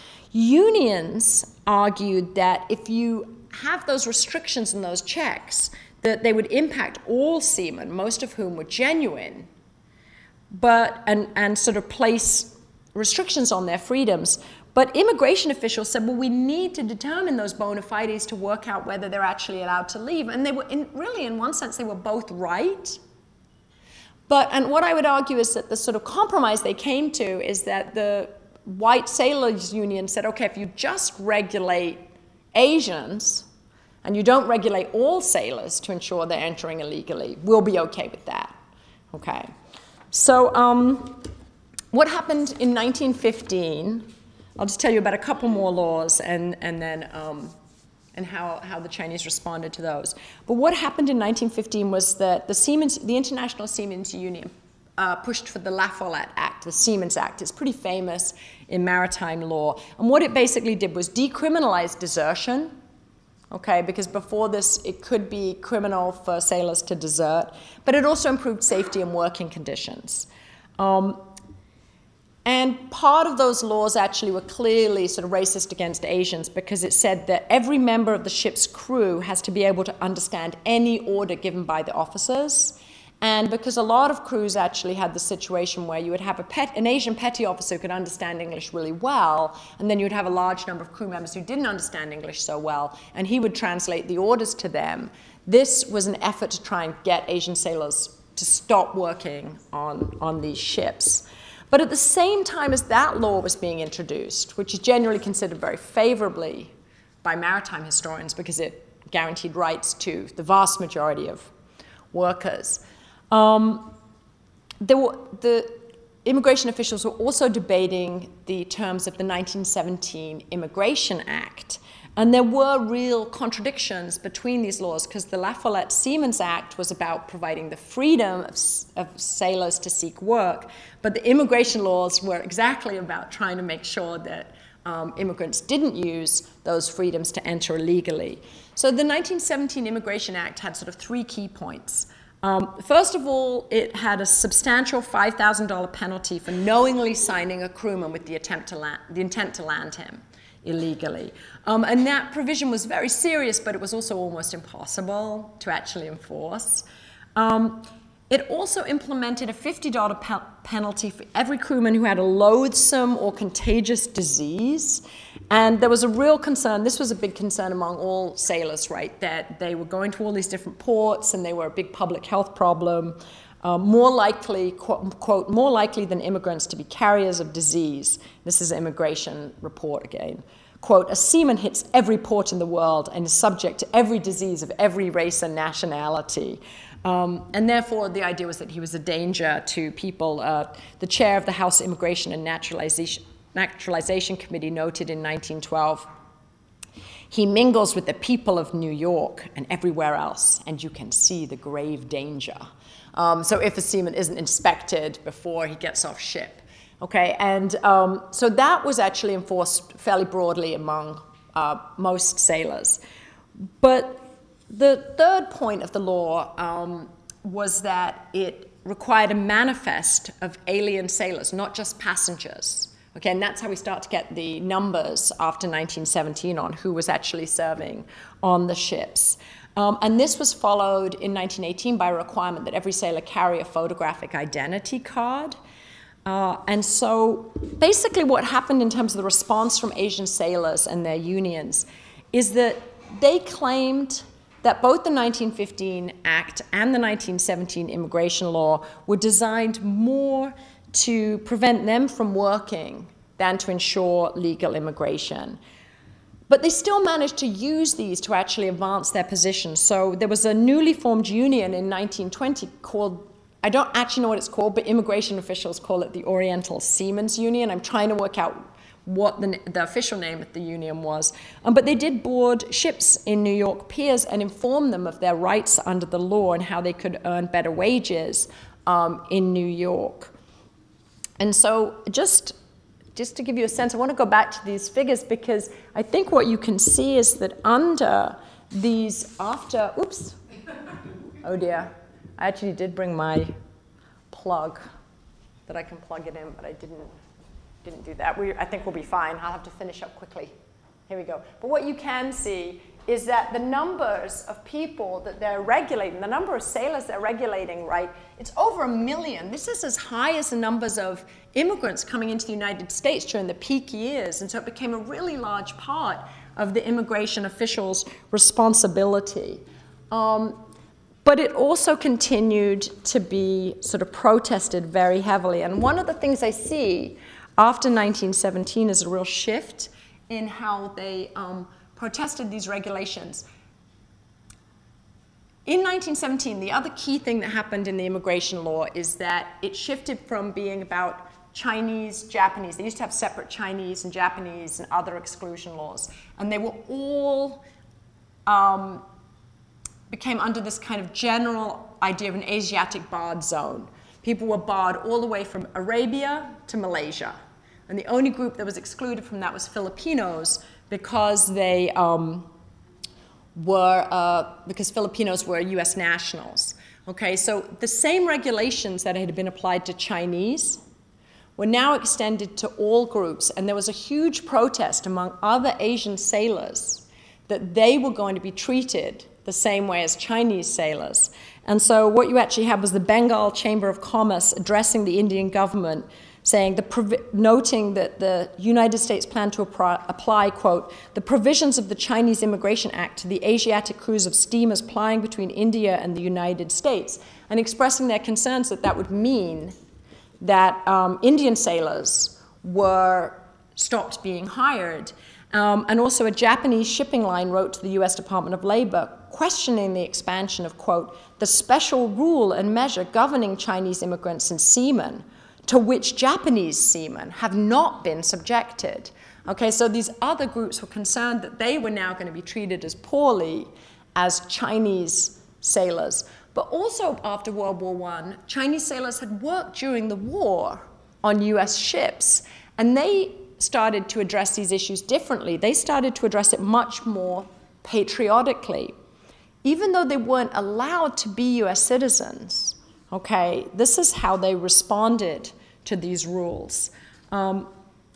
Unions argued that if you have those restrictions and those checks, that they would impact all seamen, most of whom were genuine, but and, and sort of place restrictions on their freedoms. But immigration officials said, well, we need to determine those bona fides to work out whether they're actually allowed to leave. And they were, in, really, in one sense, they were both right. But, and what I would argue is that the sort of compromise they came to is that the white sailors union said, okay, if you just regulate Asians, and you don't regulate all sailors to ensure they're entering illegally, we'll be okay with that. Okay. So um, what happened in nineteen fifteen, I'll just tell you about a couple more laws and, and then um, and how, how the Chinese responded to those. But what happened in nineteen fifteen was that the Seamen's, the International Seamen's Union uh, pushed for the La Follette Act, the Seamen's Act. It's pretty famous in maritime law. And what it basically did was decriminalize desertion, okay, because before this it could be criminal for sailors to desert, but it also improved safety and working conditions. Um, And part of those laws actually were clearly sort of racist against Asians because it said that every member of the ship's crew has to be able to understand any order given by the officers. And because a lot of crews actually had the situation where you would have a pet, an Asian petty officer who could understand English really well, and then you'd have a large number of crew members who didn't understand English so well, and he would translate the orders to them. This was an effort to try and get Asian sailors to stop working on, on these ships. But at the same time as that law was being introduced, which is generally considered very favorably by maritime historians because it guaranteed rights to the vast majority of workers, um, there were, the immigration officials were also debating the terms of the nineteen seventeen Immigration Act. And there were real contradictions between these laws because the La Follette Seamen's Act was about providing the freedom of, of sailors to seek work, but the immigration laws were exactly about trying to make sure that um, immigrants didn't use those freedoms to enter illegally. So the nineteen seventeen Immigration Act had sort of three key points. Um, first of all, it had a substantial five thousand dollars penalty for knowingly signing a crewman with the, attempt to land, the intent to land him illegally. Um, and that provision was very serious, but it was also almost impossible to actually enforce. Um, it also implemented a fifty dollars pe penalty for every crewman who had a loathsome or contagious disease. And there was a real concern, this was a big concern among all sailors, right, that they were going to all these different ports and they were a big public health problem. Uh, more likely, quote, quote, more likely than immigrants to be carriers of disease. This is an immigration report again. Quote, a seaman hits every port in the world and is subject to every disease of every race and nationality. Um, and therefore, the idea was that he was a danger to people. Uh, the chair of the House Immigration and Naturalization, Naturalization Committee noted in nineteen twelve, he mingles with the people of New York and everywhere else, and you can see the grave danger. Um, so if a seaman isn't inspected before he gets off ship. Okay, and um, so that was actually enforced fairly broadly among uh, most sailors. But the third point of the law um, was that it required a manifest of alien sailors, not just passengers. Okay, and that's how we start to get the numbers after nineteen seventeen on who was actually serving on the ships. Um, and this was followed in nineteen eighteen by a requirement that every sailor carry a photographic identity card. Uh, and so basically what happened in terms of the response from Asian sailors and their unions is that they claimed that both the nineteen fifteen Act and the nineteen seventeen immigration law were designed more to prevent them from working than to ensure legal immigration. But they still managed to use these to actually advance their position. So there was a newly formed union in nineteen twenty called, I don't actually know what it's called, but immigration officials call it the Oriental Seamen's Union. I'm trying to work out what the, the official name of the union was. Um, but they did board ships in New York piers and inform them of their rights under the law and how they could earn better wages um, in New York. And so just, just to give you a sense, I want to go back to these figures because I think what you can see is that under these, after, oops, oh dear, I actually did bring my plug that I can plug it in, but I didn't, didn't do that. We, I think we'll be fine. I'll have to finish up quickly. Here we go. But what you can see is that the numbers of people that they're regulating, the number of sailors they're regulating, right, it's over a million. This is as high as the numbers of immigrants coming into the United States during the peak years. And so it became a really large part of the immigration officials' responsibility. Um, but it also continued to be sort of protested very heavily. And one of the things I see after nineteen seventeen is a real shift in how they um, protested these regulations. In nineteen seventeen, the other key thing that happened in the immigration law is that it shifted from being about Chinese, Japanese. They used to have separate Chinese and Japanese and other exclusion laws. And they were all, um, became under this kind of general idea of an Asiatic barred zone. People were barred all the way from Arabia to Malaysia. And the only group that was excluded from that was Filipinos because they um, were, uh, because Filipinos were U S nationals. Okay, so the same regulations that had been applied to Chinese were now extended to all groups, and there was a huge protest among other Asian sailors that they were going to be treated the same way as Chinese sailors. And so what you actually have was the Bengal Chamber of Commerce addressing the Indian government, saying, the noting that the United States planned to apply, quote, the provisions of the Chinese Immigration Act to the Asiatic crews of steamers plying between India and the United States, and expressing their concerns that that would mean that um, Indian sailors were stopped being hired. Um, and also a Japanese shipping line wrote to the U S Department of Labor questioning the expansion of, quote, the special rule and measure governing Chinese immigrants and seamen, to which Japanese seamen have not been subjected. Okay, so these other groups were concerned that they were now going to be treated as poorly as Chinese sailors. But also after World War One, Chinese sailors had worked during the war on U S ships, and they started to address these issues differently. They started to address it much more patriotically. Even though they weren't allowed to be U S citizens, okay, this is how they responded to these rules. Um,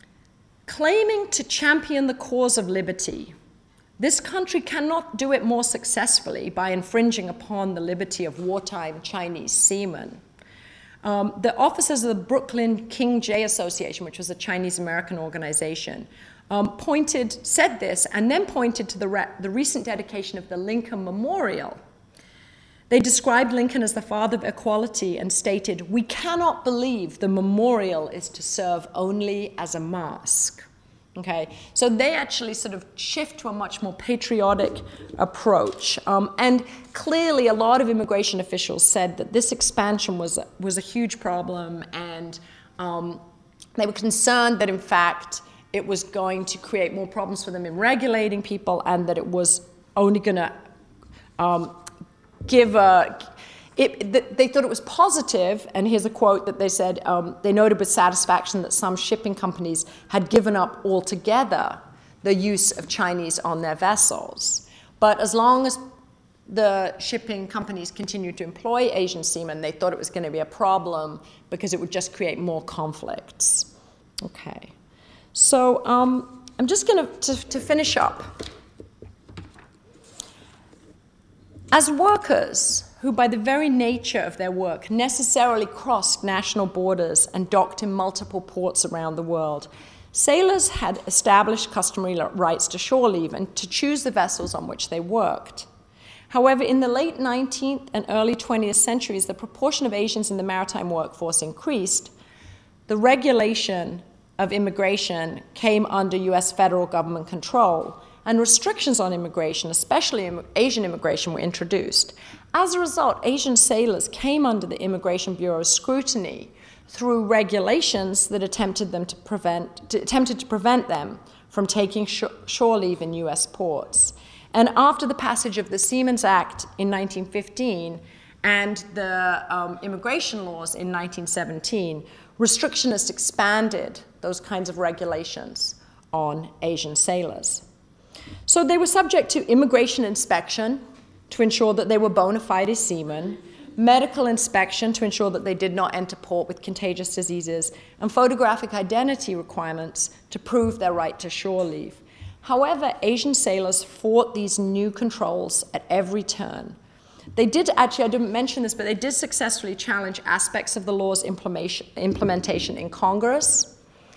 claiming to champion the cause of liberty, this country cannot do it more successfully by infringing upon the liberty of wartime Chinese seamen. Um, the officers of the Brooklyn King J Association, which was a Chinese-American organization, um, pointed, said this, and then pointed to the, re the recent dedication of the Lincoln Memorial. They described Lincoln as the father of equality and stated, "We cannot believe the memorial is to serve only as a mask." Okay, so they actually sort of shift to a much more patriotic approach. Um, and clearly a lot of immigration officials said that this expansion was, was a huge problem, and um, they were concerned that in fact it was going to create more problems for them in regulating people, and that it was only going to um, give a, It, th they thought it was positive, and here's a quote that they said, um, they noted with satisfaction that some shipping companies had given up altogether the use of Chinese on their vessels. But as long as the shipping companies continued to employ Asian seamen, they thought it was going to be a problem because it would just create more conflicts. Okay, so um, I'm just going to, to finish up. As workers, who by the very nature of their work necessarily crossed national borders and docked in multiple ports around the world, sailors had established customary rights to shore leave and to choose the vessels on which they worked. However, in the late nineteenth and early twentieth centuries, the proportion of Asians in the maritime workforce increased. The regulation of immigration came under U S federal government control, and restrictions on immigration, especially Asian immigration, were introduced. As a result, Asian sailors came under the Immigration Bureau's scrutiny through regulations that attempted, them to, prevent, to, attempted to prevent them from taking sh shore leave in U S ports. And after the passage of the Seamen's Act in nineteen fifteen and the um, immigration laws in nineteen seventeen, restrictionists expanded those kinds of regulations on Asian sailors. So they were subject to immigration inspection to ensure that they were bona fide seamen, medical inspection to ensure that they did not enter port with contagious diseases, and photographic identity requirements to prove their right to shore leave. However, Asian sailors fought these new controls at every turn. They did, actually, I didn't mention this, but they did successfully challenge aspects of the law's implementation, implementation in Congress,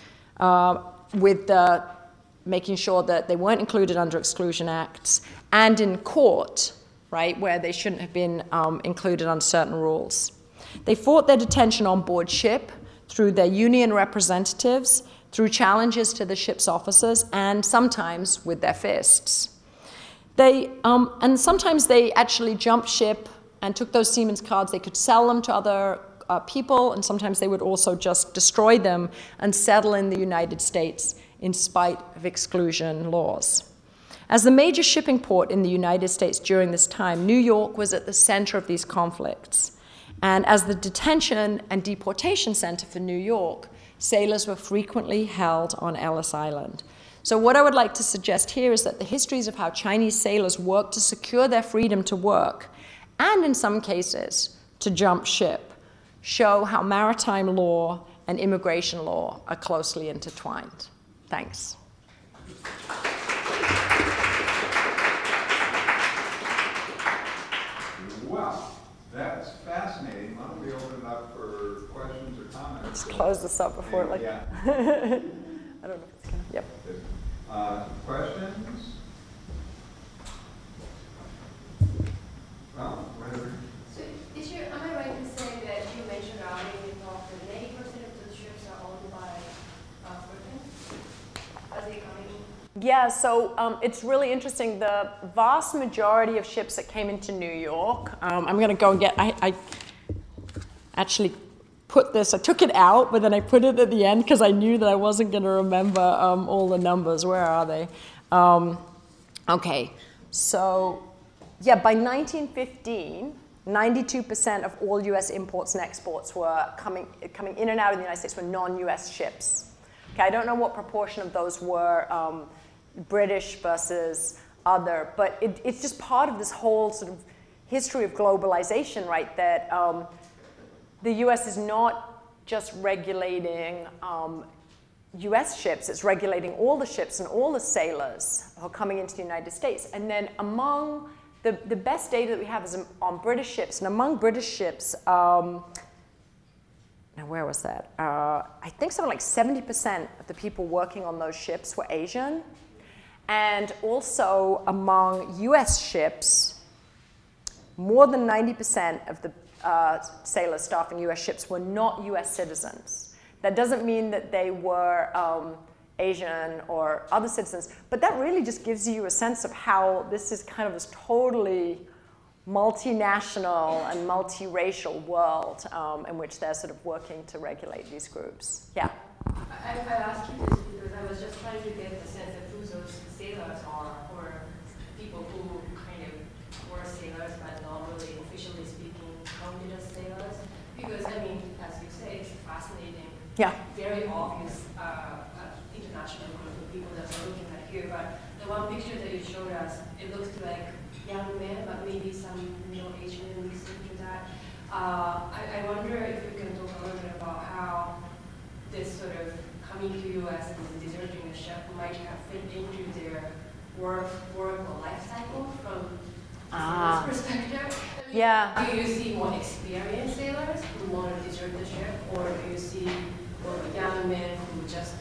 uh, with the making sure that they weren't included under exclusion acts, and in court, right, where they shouldn't have been um, included under certain rules. They fought their detention on board ship through their union representatives, through challenges to the ship's officers, and sometimes with their fists. They, um, and sometimes they actually jumped ship and took those seamen's cards. They could sell them to other uh, people, and sometimes they would also just destroy them and settle in the United States in spite of exclusion laws. As the major shipping port in the United States during this time, New York was at the center of these conflicts. And as the detention and deportation center for New York, sailors were frequently held on Ellis Island. So what I would like to suggest here is that the histories of how Chinese sailors worked to secure their freedom to work, and in some cases, to jump ship, show how maritime law and immigration law are closely intertwined. Thanks. Well, that's fascinating. Why don't we open it up for questions or comments? Let's close this up before it, like, Yeah. I don't know if it's gonna, yep. Uh, questions? Well, whatever. So, is your, am I right in saying that you mentioned earlier in your talk that eighty percent of the ships are owned by uh, Britain? Are they coming? Yeah, so um, it's really interesting. The vast majority of ships that came into New York, um, I'm going to go and get, I, I actually put this, I took it out, but then I put it at the end because I knew that I wasn't going to remember um, all the numbers. Where are they? Um, okay, so yeah, by nineteen fifteen, ninety-two percent of all U S imports and exports were coming, coming in and out of the United States were non-U S ships. Okay, I don't know what proportion of those were um, British versus other, but it, it's just part of this whole sort of history of globalization, right? That um, the U S is not just regulating um, U S ships, it's regulating all the ships and all the sailors who are coming into the United States. And then among the, the best data that we have is on British ships, and among British ships, um, now where was that? Uh, I think something like seventy percent of the people working on those ships were Asian. And also among U S ships, more than ninety percent of the uh, sailor staff in U S ships were not U S citizens. That doesn't mean that they were um, Asian or other citizens, but that really just gives you a sense of how this is kind of this totally multinational and multiracial world um, in which they're sort of working to regulate these groups. Yeah? I, I asked you this because I was just trying to get the sense of who those sailors are, or people who kind of were sailors but not really officially speaking counted as sailors. Because, I mean, as you say, it's a fascinating, Yeah. very obvious uh, uh, international group of people that we're looking at here. But the one picture that you showed us, it looks like young men, but maybe some Middle Asian mixed into that. Uh, I, I wonder if you can talk a little bit about how this sort of coming to U S and deserting the ship might have fit into their work, work or life cycle from Ah. a perspective. I mean, Yeah. do you see more experienced sailors who want to desert the ship, or do you see more young men who just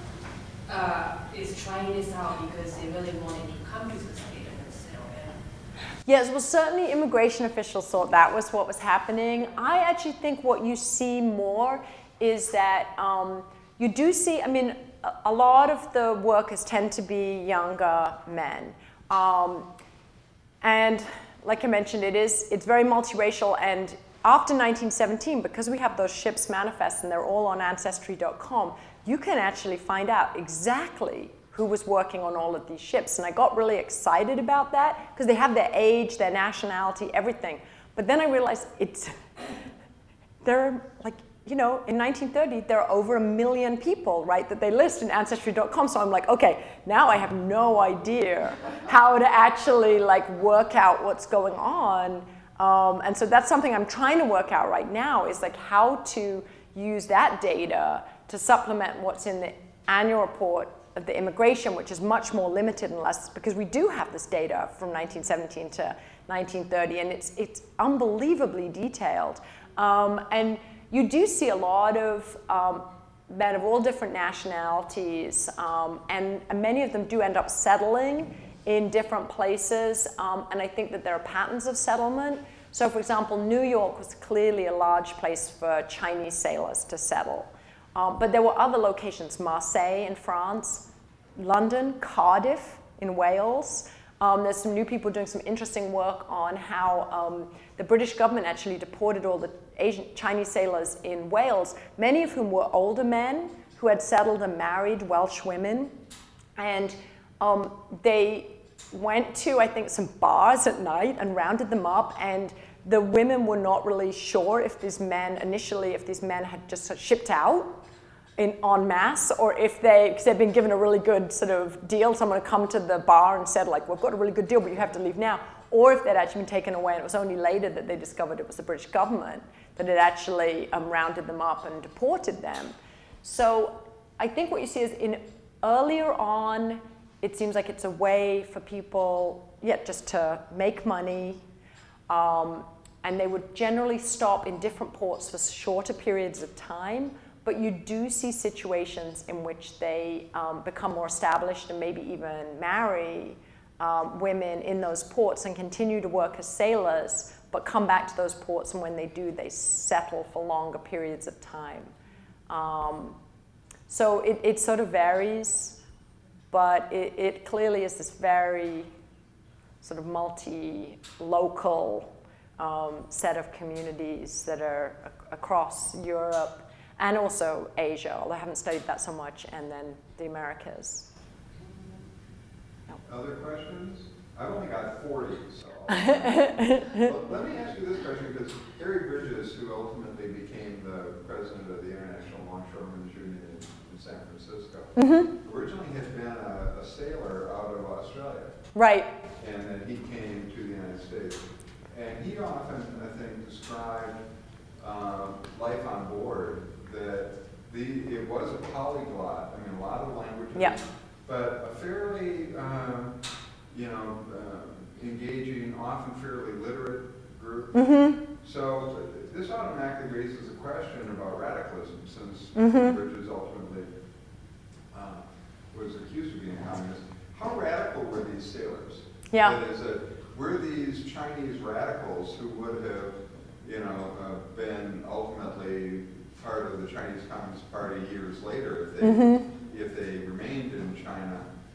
uh, is trying this out because they really wanted to come to the state and settle in? Yes, well, certainly immigration officials thought that was what was happening. I actually think what you see more is that um, you do see, I mean, a, a lot of the workers tend to be younger men. Um, and like I mentioned, it is, it's very multiracial, and after nineteen seventeen, because we have those ships manifests and they're all on Ancestry dot com, you can actually find out exactly who was working on all of these ships. And I got really excited about that because they have their age, their nationality, everything. But then I realized it's, there are like, you know, in nineteen thirty, there are over a million people, right, that they list in Ancestry dot com. So I'm like, okay, now I have no idea how to actually like work out what's going on. Um, and so that's something I'm trying to work out right now, is like how to use that data to supplement what's in the annual report of the immigration, which is much more limited and less, because we do have this data from nineteen seventeen to nineteen thirty, and it's, it's unbelievably detailed. Um, and you do see a lot of um, men of all different nationalities, um, and, and many of them do end up settling in different places, um, and I think that there are patterns of settlement. So for example, New York was clearly a large place for Chinese sailors to settle. Um, but there were other locations, Marseille in France, London, Cardiff in Wales. Um, there's some new people doing some interesting work on how um, the British government actually deported all the Asian Chinese sailors in Wales, many of whom were older men who had settled and married Welsh women. And um, they went to, I think, some bars at night and rounded them up, and the women were not really sure if these men, initially, if these men had just shipped out in en masse, or if they, because they've been given a really good sort of deal, someone had come to the bar and said like, we've got a really good deal, but you have to leave now, or if they'd actually been taken away, and it was only later that they discovered it was the British government that had actually um, rounded them up and deported them. So I think what you see is in earlier on, it seems like it's a way for people, yeah, just to make money, um, and they would generally stop in different ports for shorter periods of time. But you do see situations in which they um, become more established and maybe even marry um, women in those ports and continue to work as sailors, but come back to those ports, and when they do, they settle for longer periods of time. Um, so it, it sort of varies, but it, it clearly is this very sort of multi-local um, set of communities that are ac- across Europe, and also Asia, although I haven't studied that so much, and then the Americas. No. Other questions? I've only got forty, so. Well, let me ask you this question, because Harry Bridges, who ultimately became the president of the International Longshoremen's Union in, in San Francisco, mm-hmm. originally had been a, a sailor out of Australia. Right. And then he came to the United States. And he often, I think, described um, life on board that the it was a polyglot. I mean, a lot of languages, yeah. but a fairly, um, you know, uh, engaging, often fairly literate group. Mm-hmm. So uh, this automatically raises a question about radicalism, since mm-hmm. Bridges ultimately uh, was accused of being a communist. How radical were these sailors? Yeah. That is, uh, were these Chinese radicals who would have, you know, uh, been ultimately part of the Chinese Communist Party years later if they mm-hmm. if they remained in China,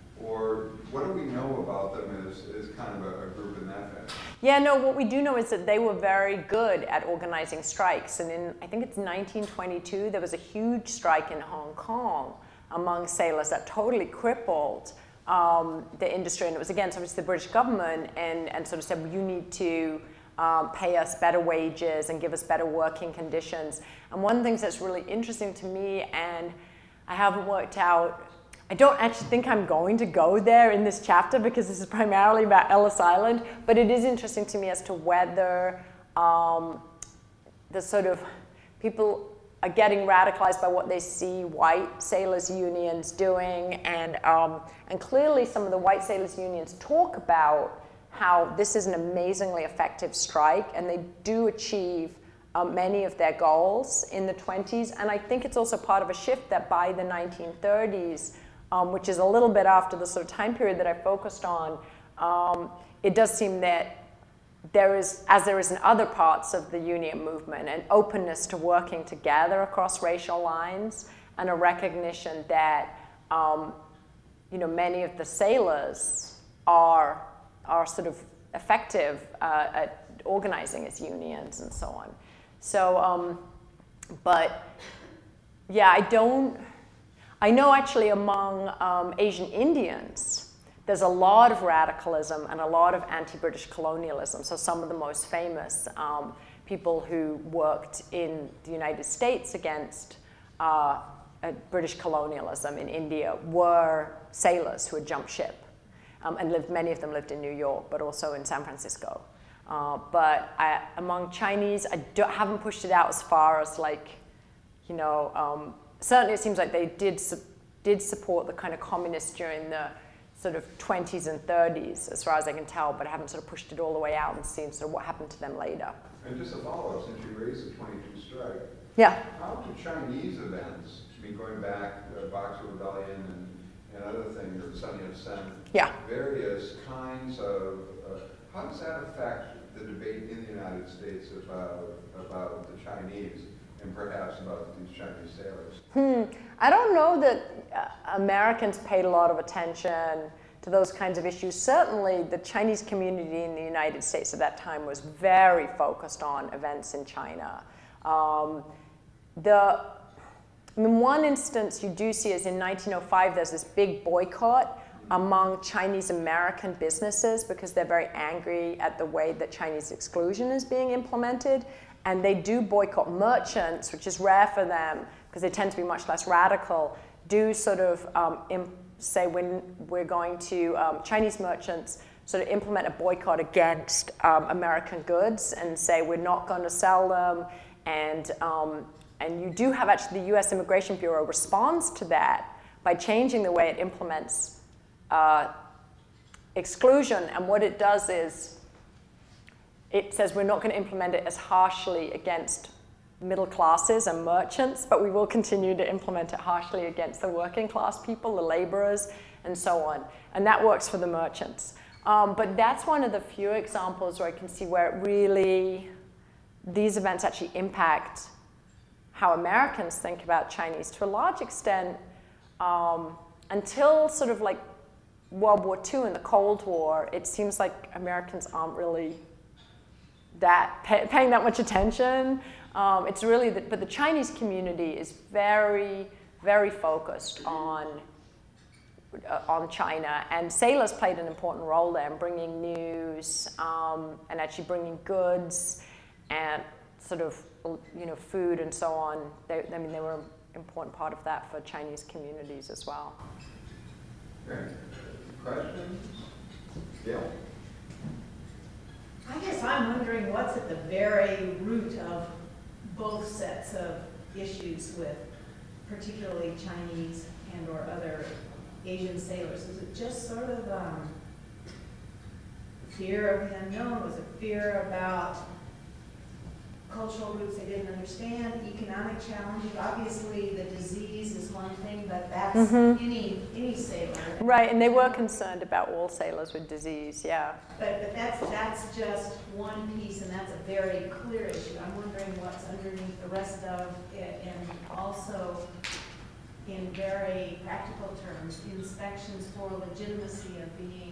or what do we know about them as, as kind of a, a group in that fashion? Yeah, no, what we do know is that they were very good at organizing strikes, and in, I think it's nineteen twenty-two, there was a huge strike in Hong Kong among sailors that totally crippled um, the industry, and it was against obviously the British government, and, and sort of said, well, you need to Um, pay us better wages and give us better working conditions. And one of the things that's really interesting to me, and I haven't worked out, I don't actually think I'm going to go there in this chapter because this is primarily about Ellis Island, but it is interesting to me as to whether um, the sort of people are getting radicalized by what they see white sailors unions doing, and um, and clearly some of the white sailors unions talk about how this is an amazingly effective strike, and they do achieve um, many of their goals in the twenties. And I think it's also part of a shift that by the nineteen thirties, um, which is a little bit after the sort of time period that I focused on, um, it does seem that there is, as there is in other parts of the union movement, an openness to working together across racial lines, and a recognition that um, you know, many of the sailors are are sort of effective uh, at organizing as unions and so on. So, um, but yeah, I don't, I know actually among um, Asian Indians, there's a lot of radicalism and a lot of anti-British colonialism. So some of the most famous um, people who worked in the United States against uh, British colonialism in India were sailors who had jumped ship. Um, and lived, many of them lived in New York, but also in San Francisco. Uh, but I, among Chinese, I do, haven't pushed it out as far as like, you know, um, certainly it seems like they did su- did support the kind of communists during the sort of twenties and thirties, as far as I can tell, but I haven't sort of pushed it all the way out and seen sort of what happened to them later. And just a follow-up, since you raised the twenty-two strike, yeah. How do Chinese events, I mean, going back, uh, Boxer Rebellion and and other things, or Sun Yat-sen, yeah. various kinds of, uh, how does that affect the debate in the United States about about the Chinese, and perhaps about these Chinese sailors? Hmm. I don't know that uh, Americans paid a lot of attention to those kinds of issues. Certainly, the Chinese community in the United States at that time was very focused on events in China. Um, the I mean, one instance you do see is in nineteen oh five, there's this big boycott among Chinese American businesses because they're very angry at the way that Chinese exclusion is being implemented. And they do boycott merchants, which is rare for them, because they tend to be much less radical, do sort of um, imp- say when we're going to, um, Chinese merchants sort of implement a boycott against um, American goods and say we're not going to sell them. And, um, and you do have actually the U S Immigration Bureau responds to that by changing the way it implements uh, exclusion. And what it does is it says we're not going to implement it as harshly against middle classes and merchants, but we will continue to implement it harshly against the working class people, the laborers, and so on. And that works for the merchants. Um, but that's one of the few examples where I can see where it really, these events actually impact how Americans think about Chinese. To a large extent, um, until sort of like World War Two and the Cold War, it seems like Americans aren't really that pay, paying that much attention. Um, it's really, the, but the Chinese community is very, very focused on uh, on China, and sailors played an important role there in bringing news um, and actually bringing goods and sort of, you know, food and so on. They, I mean, they were an important part of that for Chinese communities as well. Great. Questions? Yeah. I guess I'm wondering what's at the very root of both sets of issues with particularly Chinese and or other Asian sailors. Is it just sort of um, fear of the unknown? Was it fear about cultural roots they didn't understand, economic challenges? Obviously the disease is one thing, but that's mm-hmm. any any sailor. Right, and they were concerned about all sailors with disease, yeah. But, but that's that's just one piece, and that's a very clear issue. I'm wondering what's underneath the rest of it, and also in very practical terms, inspections for legitimacy of being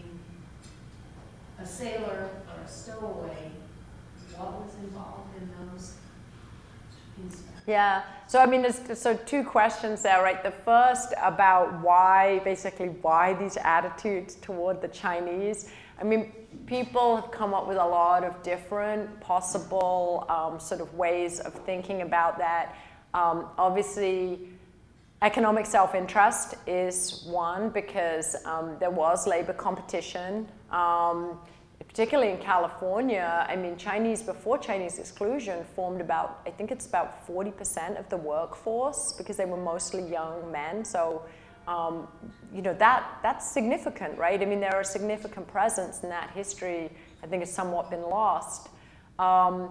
a sailor or a stowaway. What was involved in those inspections? Yeah, so I mean, there's so two questions there, right? The first about why, basically why these attitudes toward the Chinese. I mean, people have come up with a lot of different possible um, sort of ways of thinking about that. Um, obviously, economic self-interest is one, because um, there was labor competition. Um, Particularly in California, I mean, Chinese, before Chinese exclusion, formed about, I think it's about forty percent of the workforce, because they were mostly young men. So, um, you know, that that's significant, right? I mean, they're a significant presence in that history. I think has somewhat been lost. Um,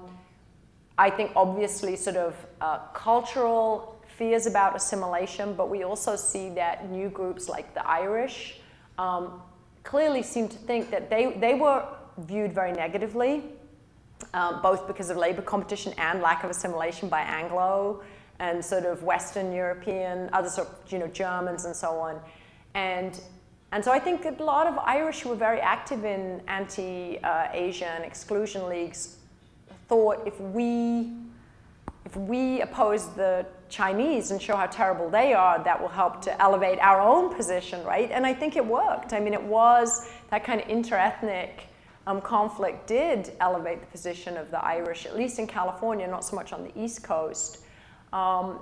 I think obviously sort of uh, cultural fears about assimilation, but we also see that new groups like the Irish um, clearly seem to think that they, they were viewed very negatively, um, both because of labor competition and lack of assimilation by Anglo and sort of Western European, other sort of, you know, Germans and so on. And, and so I think a lot of Irish who were very active in anti-Asian exclusion leagues thought if we, if we oppose the Chinese and show how terrible they are, that will help to elevate our own position, right? And I think it worked. I mean, it was that kind of interethnic um, conflict did elevate the position of the Irish, at least in California, not so much on the East Coast. Um,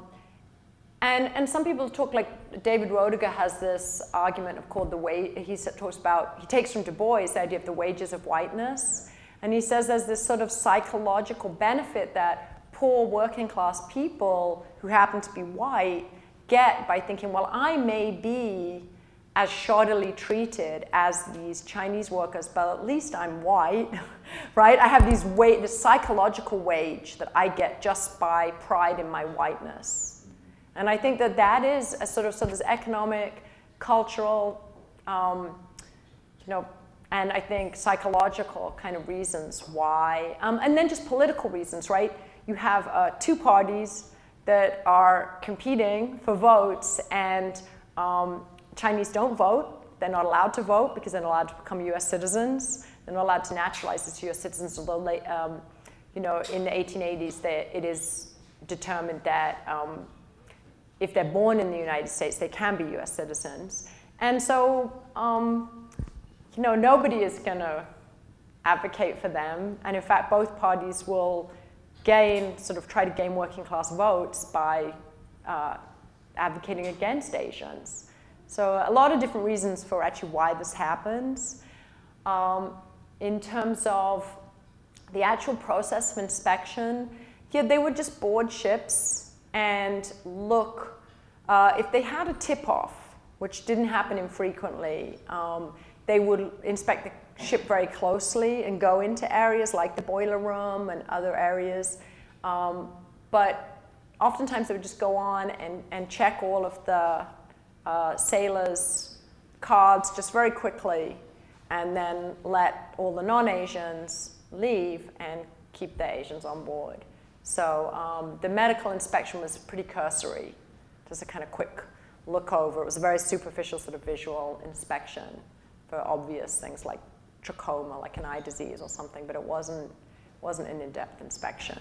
and, and some people talk, like David Roediger has this argument of called the way, he talks about, he takes from Du Bois the idea of the wages of whiteness. And he says there's this sort of psychological benefit that poor working class people who happen to be white get by thinking, well, I may be as shoddily treated as these Chinese workers, but at least I'm white, right? I have these wa- this psychological wage that I get just by pride in my whiteness. And I think that that is a sort of, so there's economic, cultural, um, you know, and I think psychological kind of reasons why, um, and then just political reasons, right? You have uh, two parties that are competing for votes, and um, Chinese don't vote. They're not allowed to vote because they're not allowed to become U S citizens. They're not allowed to naturalize as U S citizens, although they, um, you know, in the eighteen eighties, they, it is determined that um, if they're born in the United States, they can be U S citizens. And so, um, you know, nobody is going to advocate for them. And in fact, both parties will gain, sort of try to gain working class votes by uh, advocating against Asians. So a lot of different reasons for actually why this happens. Um, in terms of the actual process of inspection, yeah, they would just board ships and look. Uh, if they had a tip-off, which didn't happen infrequently, um, they would inspect the ship very closely and go into areas like the boiler room and other areas. Um, but oftentimes they would just go on and, and check all of the uh, sailors' cards just very quickly, and then let all the non-Asians leave and keep the Asians on board. So um, the medical inspection was pretty cursory, just a kind of quick look over. It was a very superficial sort of visual inspection for obvious things like trachoma, like an eye disease or something, but it wasn't, wasn't an in-depth inspection.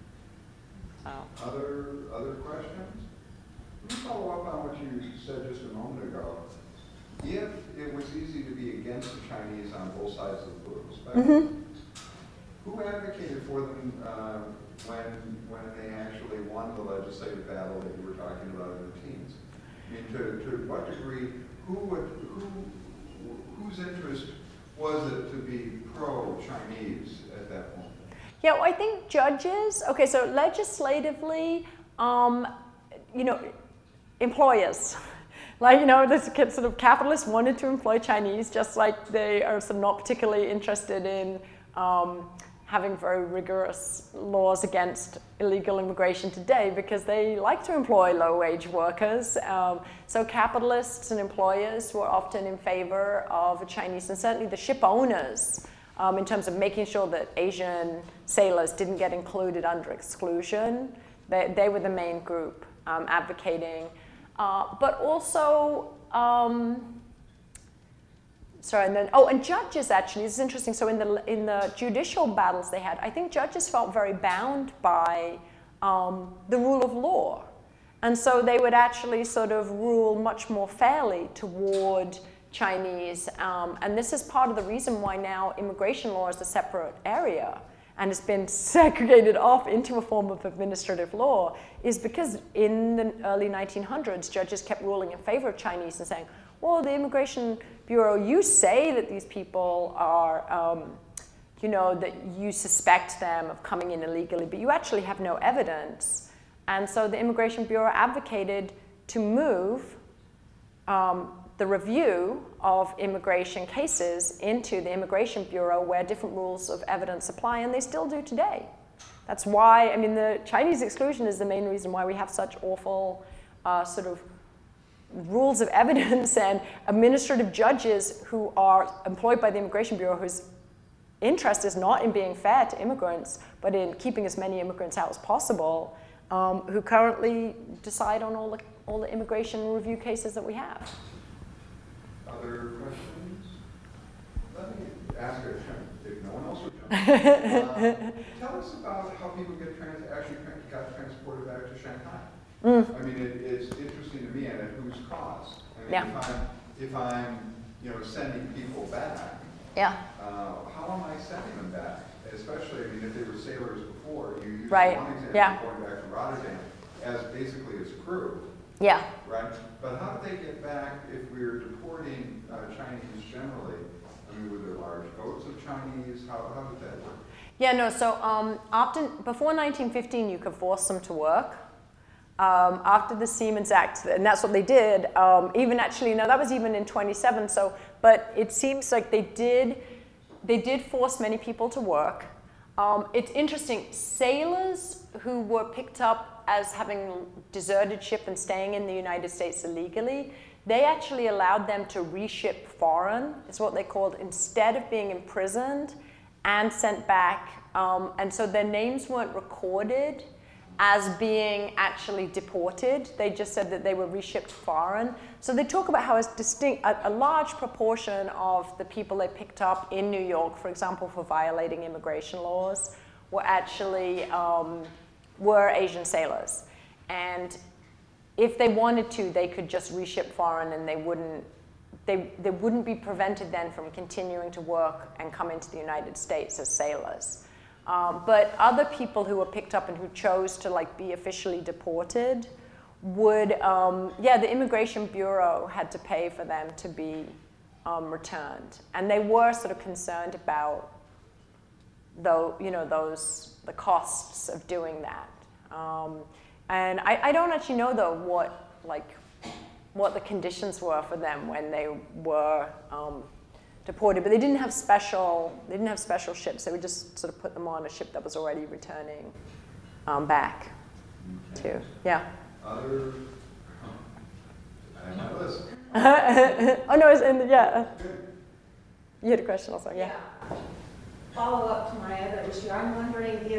So. Other, other questions? Let me follow up on what you said just a moment ago. If it was easy to be against the Chinese on both sides of the political spectrum, mm-hmm. who advocated for them uh, when when they actually won the legislative battle that you were talking about in the teens? I mean, to, to what degree, who would who whose interest was it to be pro-Chinese at that point? Yeah, well, I think judges. Okay, so legislatively, um, you know, employers. Like, you know, this sort of capitalists wanted to employ Chinese, just like they are sort of not particularly interested in um, having very rigorous laws against illegal immigration today, because they like to employ low-wage workers. Um, so capitalists and employers were often in favor of Chinese, and certainly the ship owners, um, in terms of making sure that Asian sailors didn't get included under exclusion. They, they were the main group um, advocating. Uh, but also, um, sorry, and then, oh, and judges actually, this is interesting. So in the, in the judicial battles they had, I think judges felt very bound by um, the rule of law. And so they would actually sort of rule much more fairly toward Chinese. Um, and this is part of the reason why now immigration law is a separate area and it's been segregated off into a form of administrative law, is because in the early nineteen hundreds, judges kept ruling in favor of Chinese and saying, well, the Immigration Bureau, you say that these people are, um, you know, that you suspect them of coming in illegally, but you actually have no evidence. And so the Immigration Bureau advocated to move um, the review of immigration cases into the Immigration Bureau, where different rules of evidence apply, and they still do today. That's why, I mean, the Chinese exclusion is the main reason why we have such awful uh, sort of rules of evidence and administrative judges who are employed by the Immigration Bureau, whose interest is not in being fair to immigrants, but in keeping as many immigrants out as possible, um, who currently decide on all the, all the immigration review cases that we have. Other questions? Let me ask a if no one else would jump in. uh, tell us about how people get trans actually trans got transported back to Shanghai. Mm. I mean, it, it's interesting to me, and at whose cost? I mean, yeah. if I'm if I'm you know sending people back, yeah. Uh, how am I sending them back? Especially, I mean, if they were sailors before, you use right. one example yeah. going back to Rotterdam as basically as crew. Yeah. Right? But how do they get back if we're deporting uh, Chinese generally? I mean, were there large boats of Chinese? How, how did that work? Yeah, no, so um, often, before nineteen fifteen, you could force them to work. Um, after the Siemens Act, and that's what they did, um, even actually, no, that was even in twenty-seven, so, but it seems like they did, they did force many people to work. Um, it's interesting, sailors who were picked up as having deserted ship and staying in the United States illegally, they actually allowed them to reship foreign, is what they called, instead of being imprisoned and sent back. Um, and so their names weren't recorded as being actually deported. They just said that they were reshipped foreign. So they talk about how a, distinct, a, a large proportion of the people they picked up in New York, for example, for violating immigration laws, were actually um, were Asian sailors. And if they wanted to, they could just reship foreign, and they wouldn't, they, they wouldn't be prevented then from continuing to work and come into the United States as sailors. Um, but other people who were picked up and who chose to like be officially deported would, um, yeah, the Immigration Bureau had to pay for them to be um, returned. And they were sort of concerned about, though, you know, those, the costs of doing that. Um, and I, I don't actually know, though, what, like, what the conditions were for them when they were um, deported. But they didn't have special, they didn't have special ships. They would just sort of put them on a ship that was already returning um, back Okay. to, yeah. Other, I have my list. Oh, no, it's in the, yeah. You had a question also, yeah. Follow up to my other issue, I'm wondering if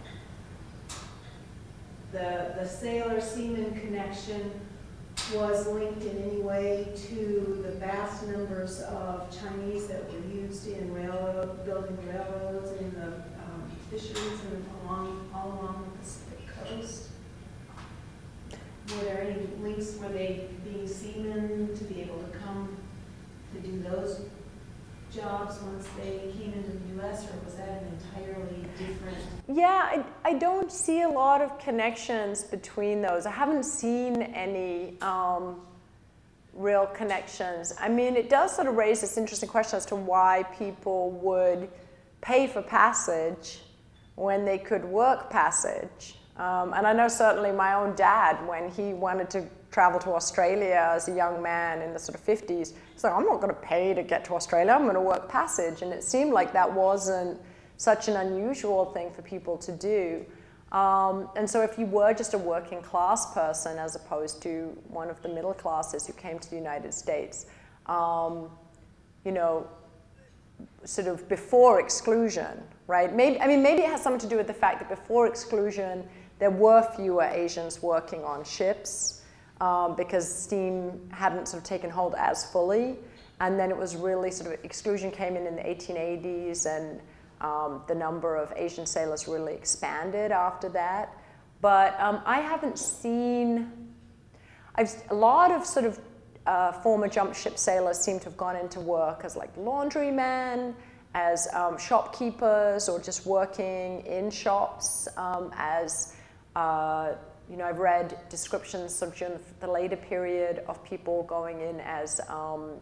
the, the sailor-seaman connection was linked in any way to the vast numbers of Chinese that were used in railroad, building railroads and in the um, fisheries and along, all along the Pacific coast. Were there any links, were they being seamen to be able to come to do those jobs once they came into the U S, or was that an entirely different? Yeah, I, I don't see a lot of connections between those. I haven't seen any um, real connections. I mean, it does sort of raise this interesting question as to why people would pay for passage when they could work passage. Um, and I know certainly my own dad, when he wanted to travel to Australia as a young man in the sort of fifties, he's like, I'm not going to pay to get to Australia, I'm going to work passage. And it seemed like that wasn't such an unusual thing for people to do. Um, and so if you were just a working class person as opposed to one of the middle classes who came to the United States, um, you know, sort of before exclusion, right? Maybe, I mean, maybe it has something to do with the fact that before exclusion, there were fewer Asians working on ships um, because steam hadn't sort of taken hold as fully. And then it was really sort of, exclusion came in in the eighteen eighties, and um, the number of Asian sailors really expanded after that. But um, I haven't seen, I've, a lot of sort of uh, former jump ship sailors seem to have gone into work as like laundrymen, as um, shopkeepers, or just working in shops um, as, uh, you know, I've read descriptions sort of during the later period of people going in as um,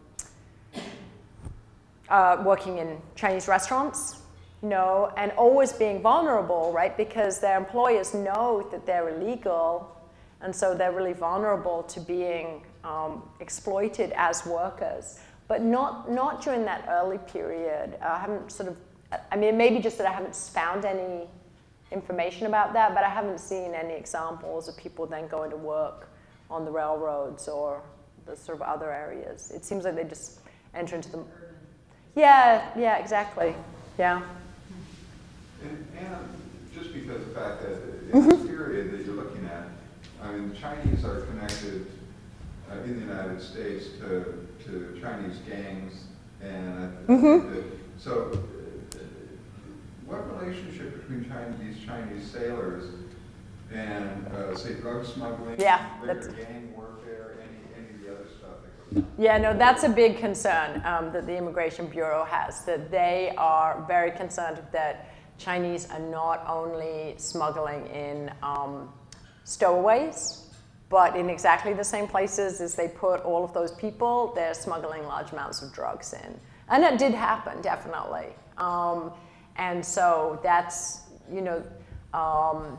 uh, working in Chinese restaurants, you know, and always being vulnerable, right? Because their employers know that they're illegal, and so they're really vulnerable to being um, exploited as workers. But not not during that early period. Uh, I haven't sort of, I mean, maybe just that I haven't found any information about that, but I haven't seen any examples of people then going to work on the railroads or the sort of other areas. It seems like they just enter into the, yeah, yeah, exactly, yeah. And, and just because of the fact that in Mm-hmm. the period that you're looking at, I mean, the Chinese are connected uh, in the United States to, to Chinese gangs, and I, I Mm-hmm. think that, so uh, what relationship between China, these Chinese sailors and, uh, say, drug smuggling, Yeah, later that's- gang warfare, any, any of the other stuff that goes on? Yeah, no, that's a big concern um, that the Immigration Bureau has, that they are very concerned that Chinese are not only smuggling in um, stowaways, but in exactly the same places as they put all of those people, they're smuggling large amounts of drugs in. And that did happen, definitely. Um, and so that's, you know, um,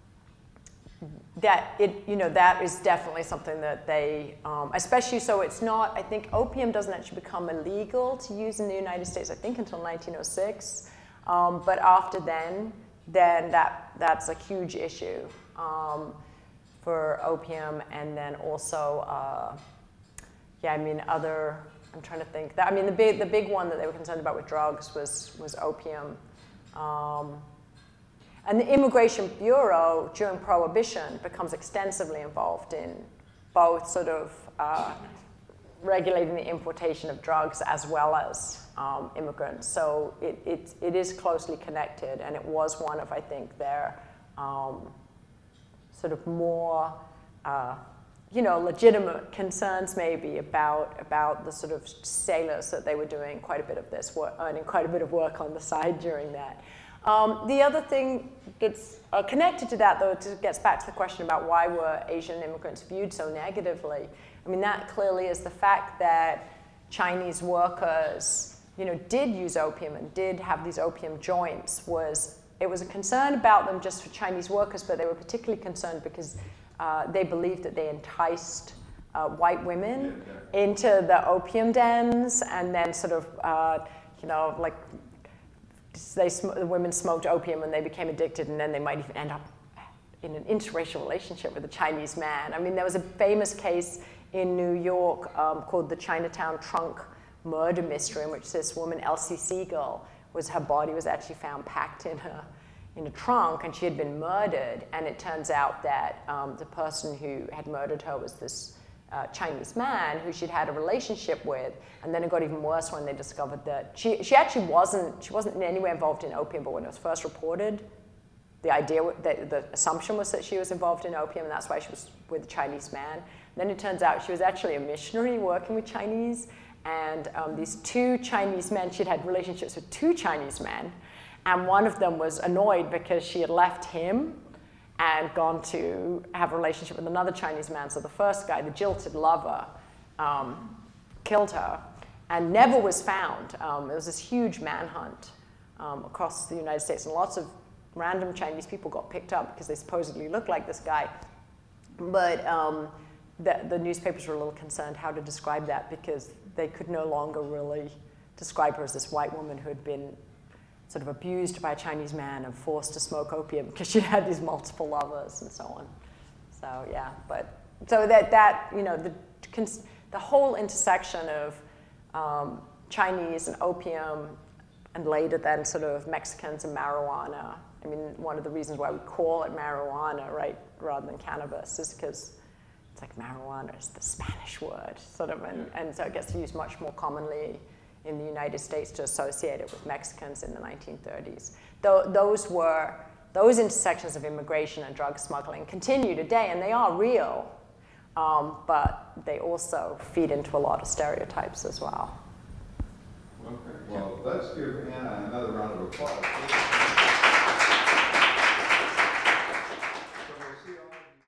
that it, you know, that is definitely something that they, um, especially so it's not, I think opium doesn't actually become illegal to use in the United States, I think until nineteen oh six. Um, but after then, then that that's a huge issue um, for opium, and then also, uh, yeah, I mean other. I'm trying to think. That, I mean the big the big one that they were concerned about with drugs was was opium, um, and the Immigration Bureau during Prohibition becomes extensively involved in both sort of uh, regulating the importation of drugs as well as um, immigrants. So it, it, it is closely connected, and it was one of, I think, their um, sort of more, uh, you know, legitimate concerns maybe about, about the sort of sailors that they were doing quite a bit of this work, earning quite a bit of work on the side during that. Um, the other thing that's uh, connected to that, though, it gets back to the question about why were Asian immigrants viewed so negatively. I mean, that clearly is the fact that Chinese workers, you know, did use opium and did have these opium joints. Was it was a concern about them just for Chinese workers, but they were particularly concerned because uh, they believed that they enticed uh, white women into the opium dens, and then sort of, uh, you know, like they sm- the women smoked opium and they became addicted, and then they might even end up in an interracial relationship with a Chinese man. I mean, there was a famous case in New York um, called the Chinatown Trunk Murder Mystery, in which this woman, Elsie Siegel, was her body was actually found packed in her in a trunk, and she had been murdered. And it turns out that um, the person who had murdered her was this uh, Chinese man who she'd had a relationship with. And then it got even worse when they discovered that she she actually wasn't she wasn't in any way involved in opium, but when it was first reported, the idea, the, the assumption was that she was involved in opium, and that's why she was with a Chinese man. Then it turns out she was actually a missionary working with Chinese, and um, these two Chinese men, she'd had relationships with two Chinese men, and one of them was annoyed because she had left him and gone to have a relationship with another Chinese man. So the first guy, the jilted lover, um, killed her and never was found. Um, it was this huge manhunt um, across the United States, and lots of random Chinese people got picked up because they supposedly looked like this guy. But um, the, the newspapers were a little concerned how to describe that, because they could no longer really describe her as this white woman who had been sort of abused by a Chinese man and forced to smoke opium because she had these multiple lovers and so on. So yeah, but so that that you know the the whole intersection of um, Chinese and opium, and later then sort of Mexicans and marijuana. I mean, one of the reasons why we call it marijuana, right, rather than cannabis, is because it's like marijuana is the Spanish word, sort of, and, and so it gets used much more commonly in the United States to associate it with Mexicans in the nineteen thirties. Though those were, those intersections of immigration and drug smuggling continue today, and they are real, um, but they also feed into a lot of stereotypes as well. Okay, well, let's give Anna another round of applause.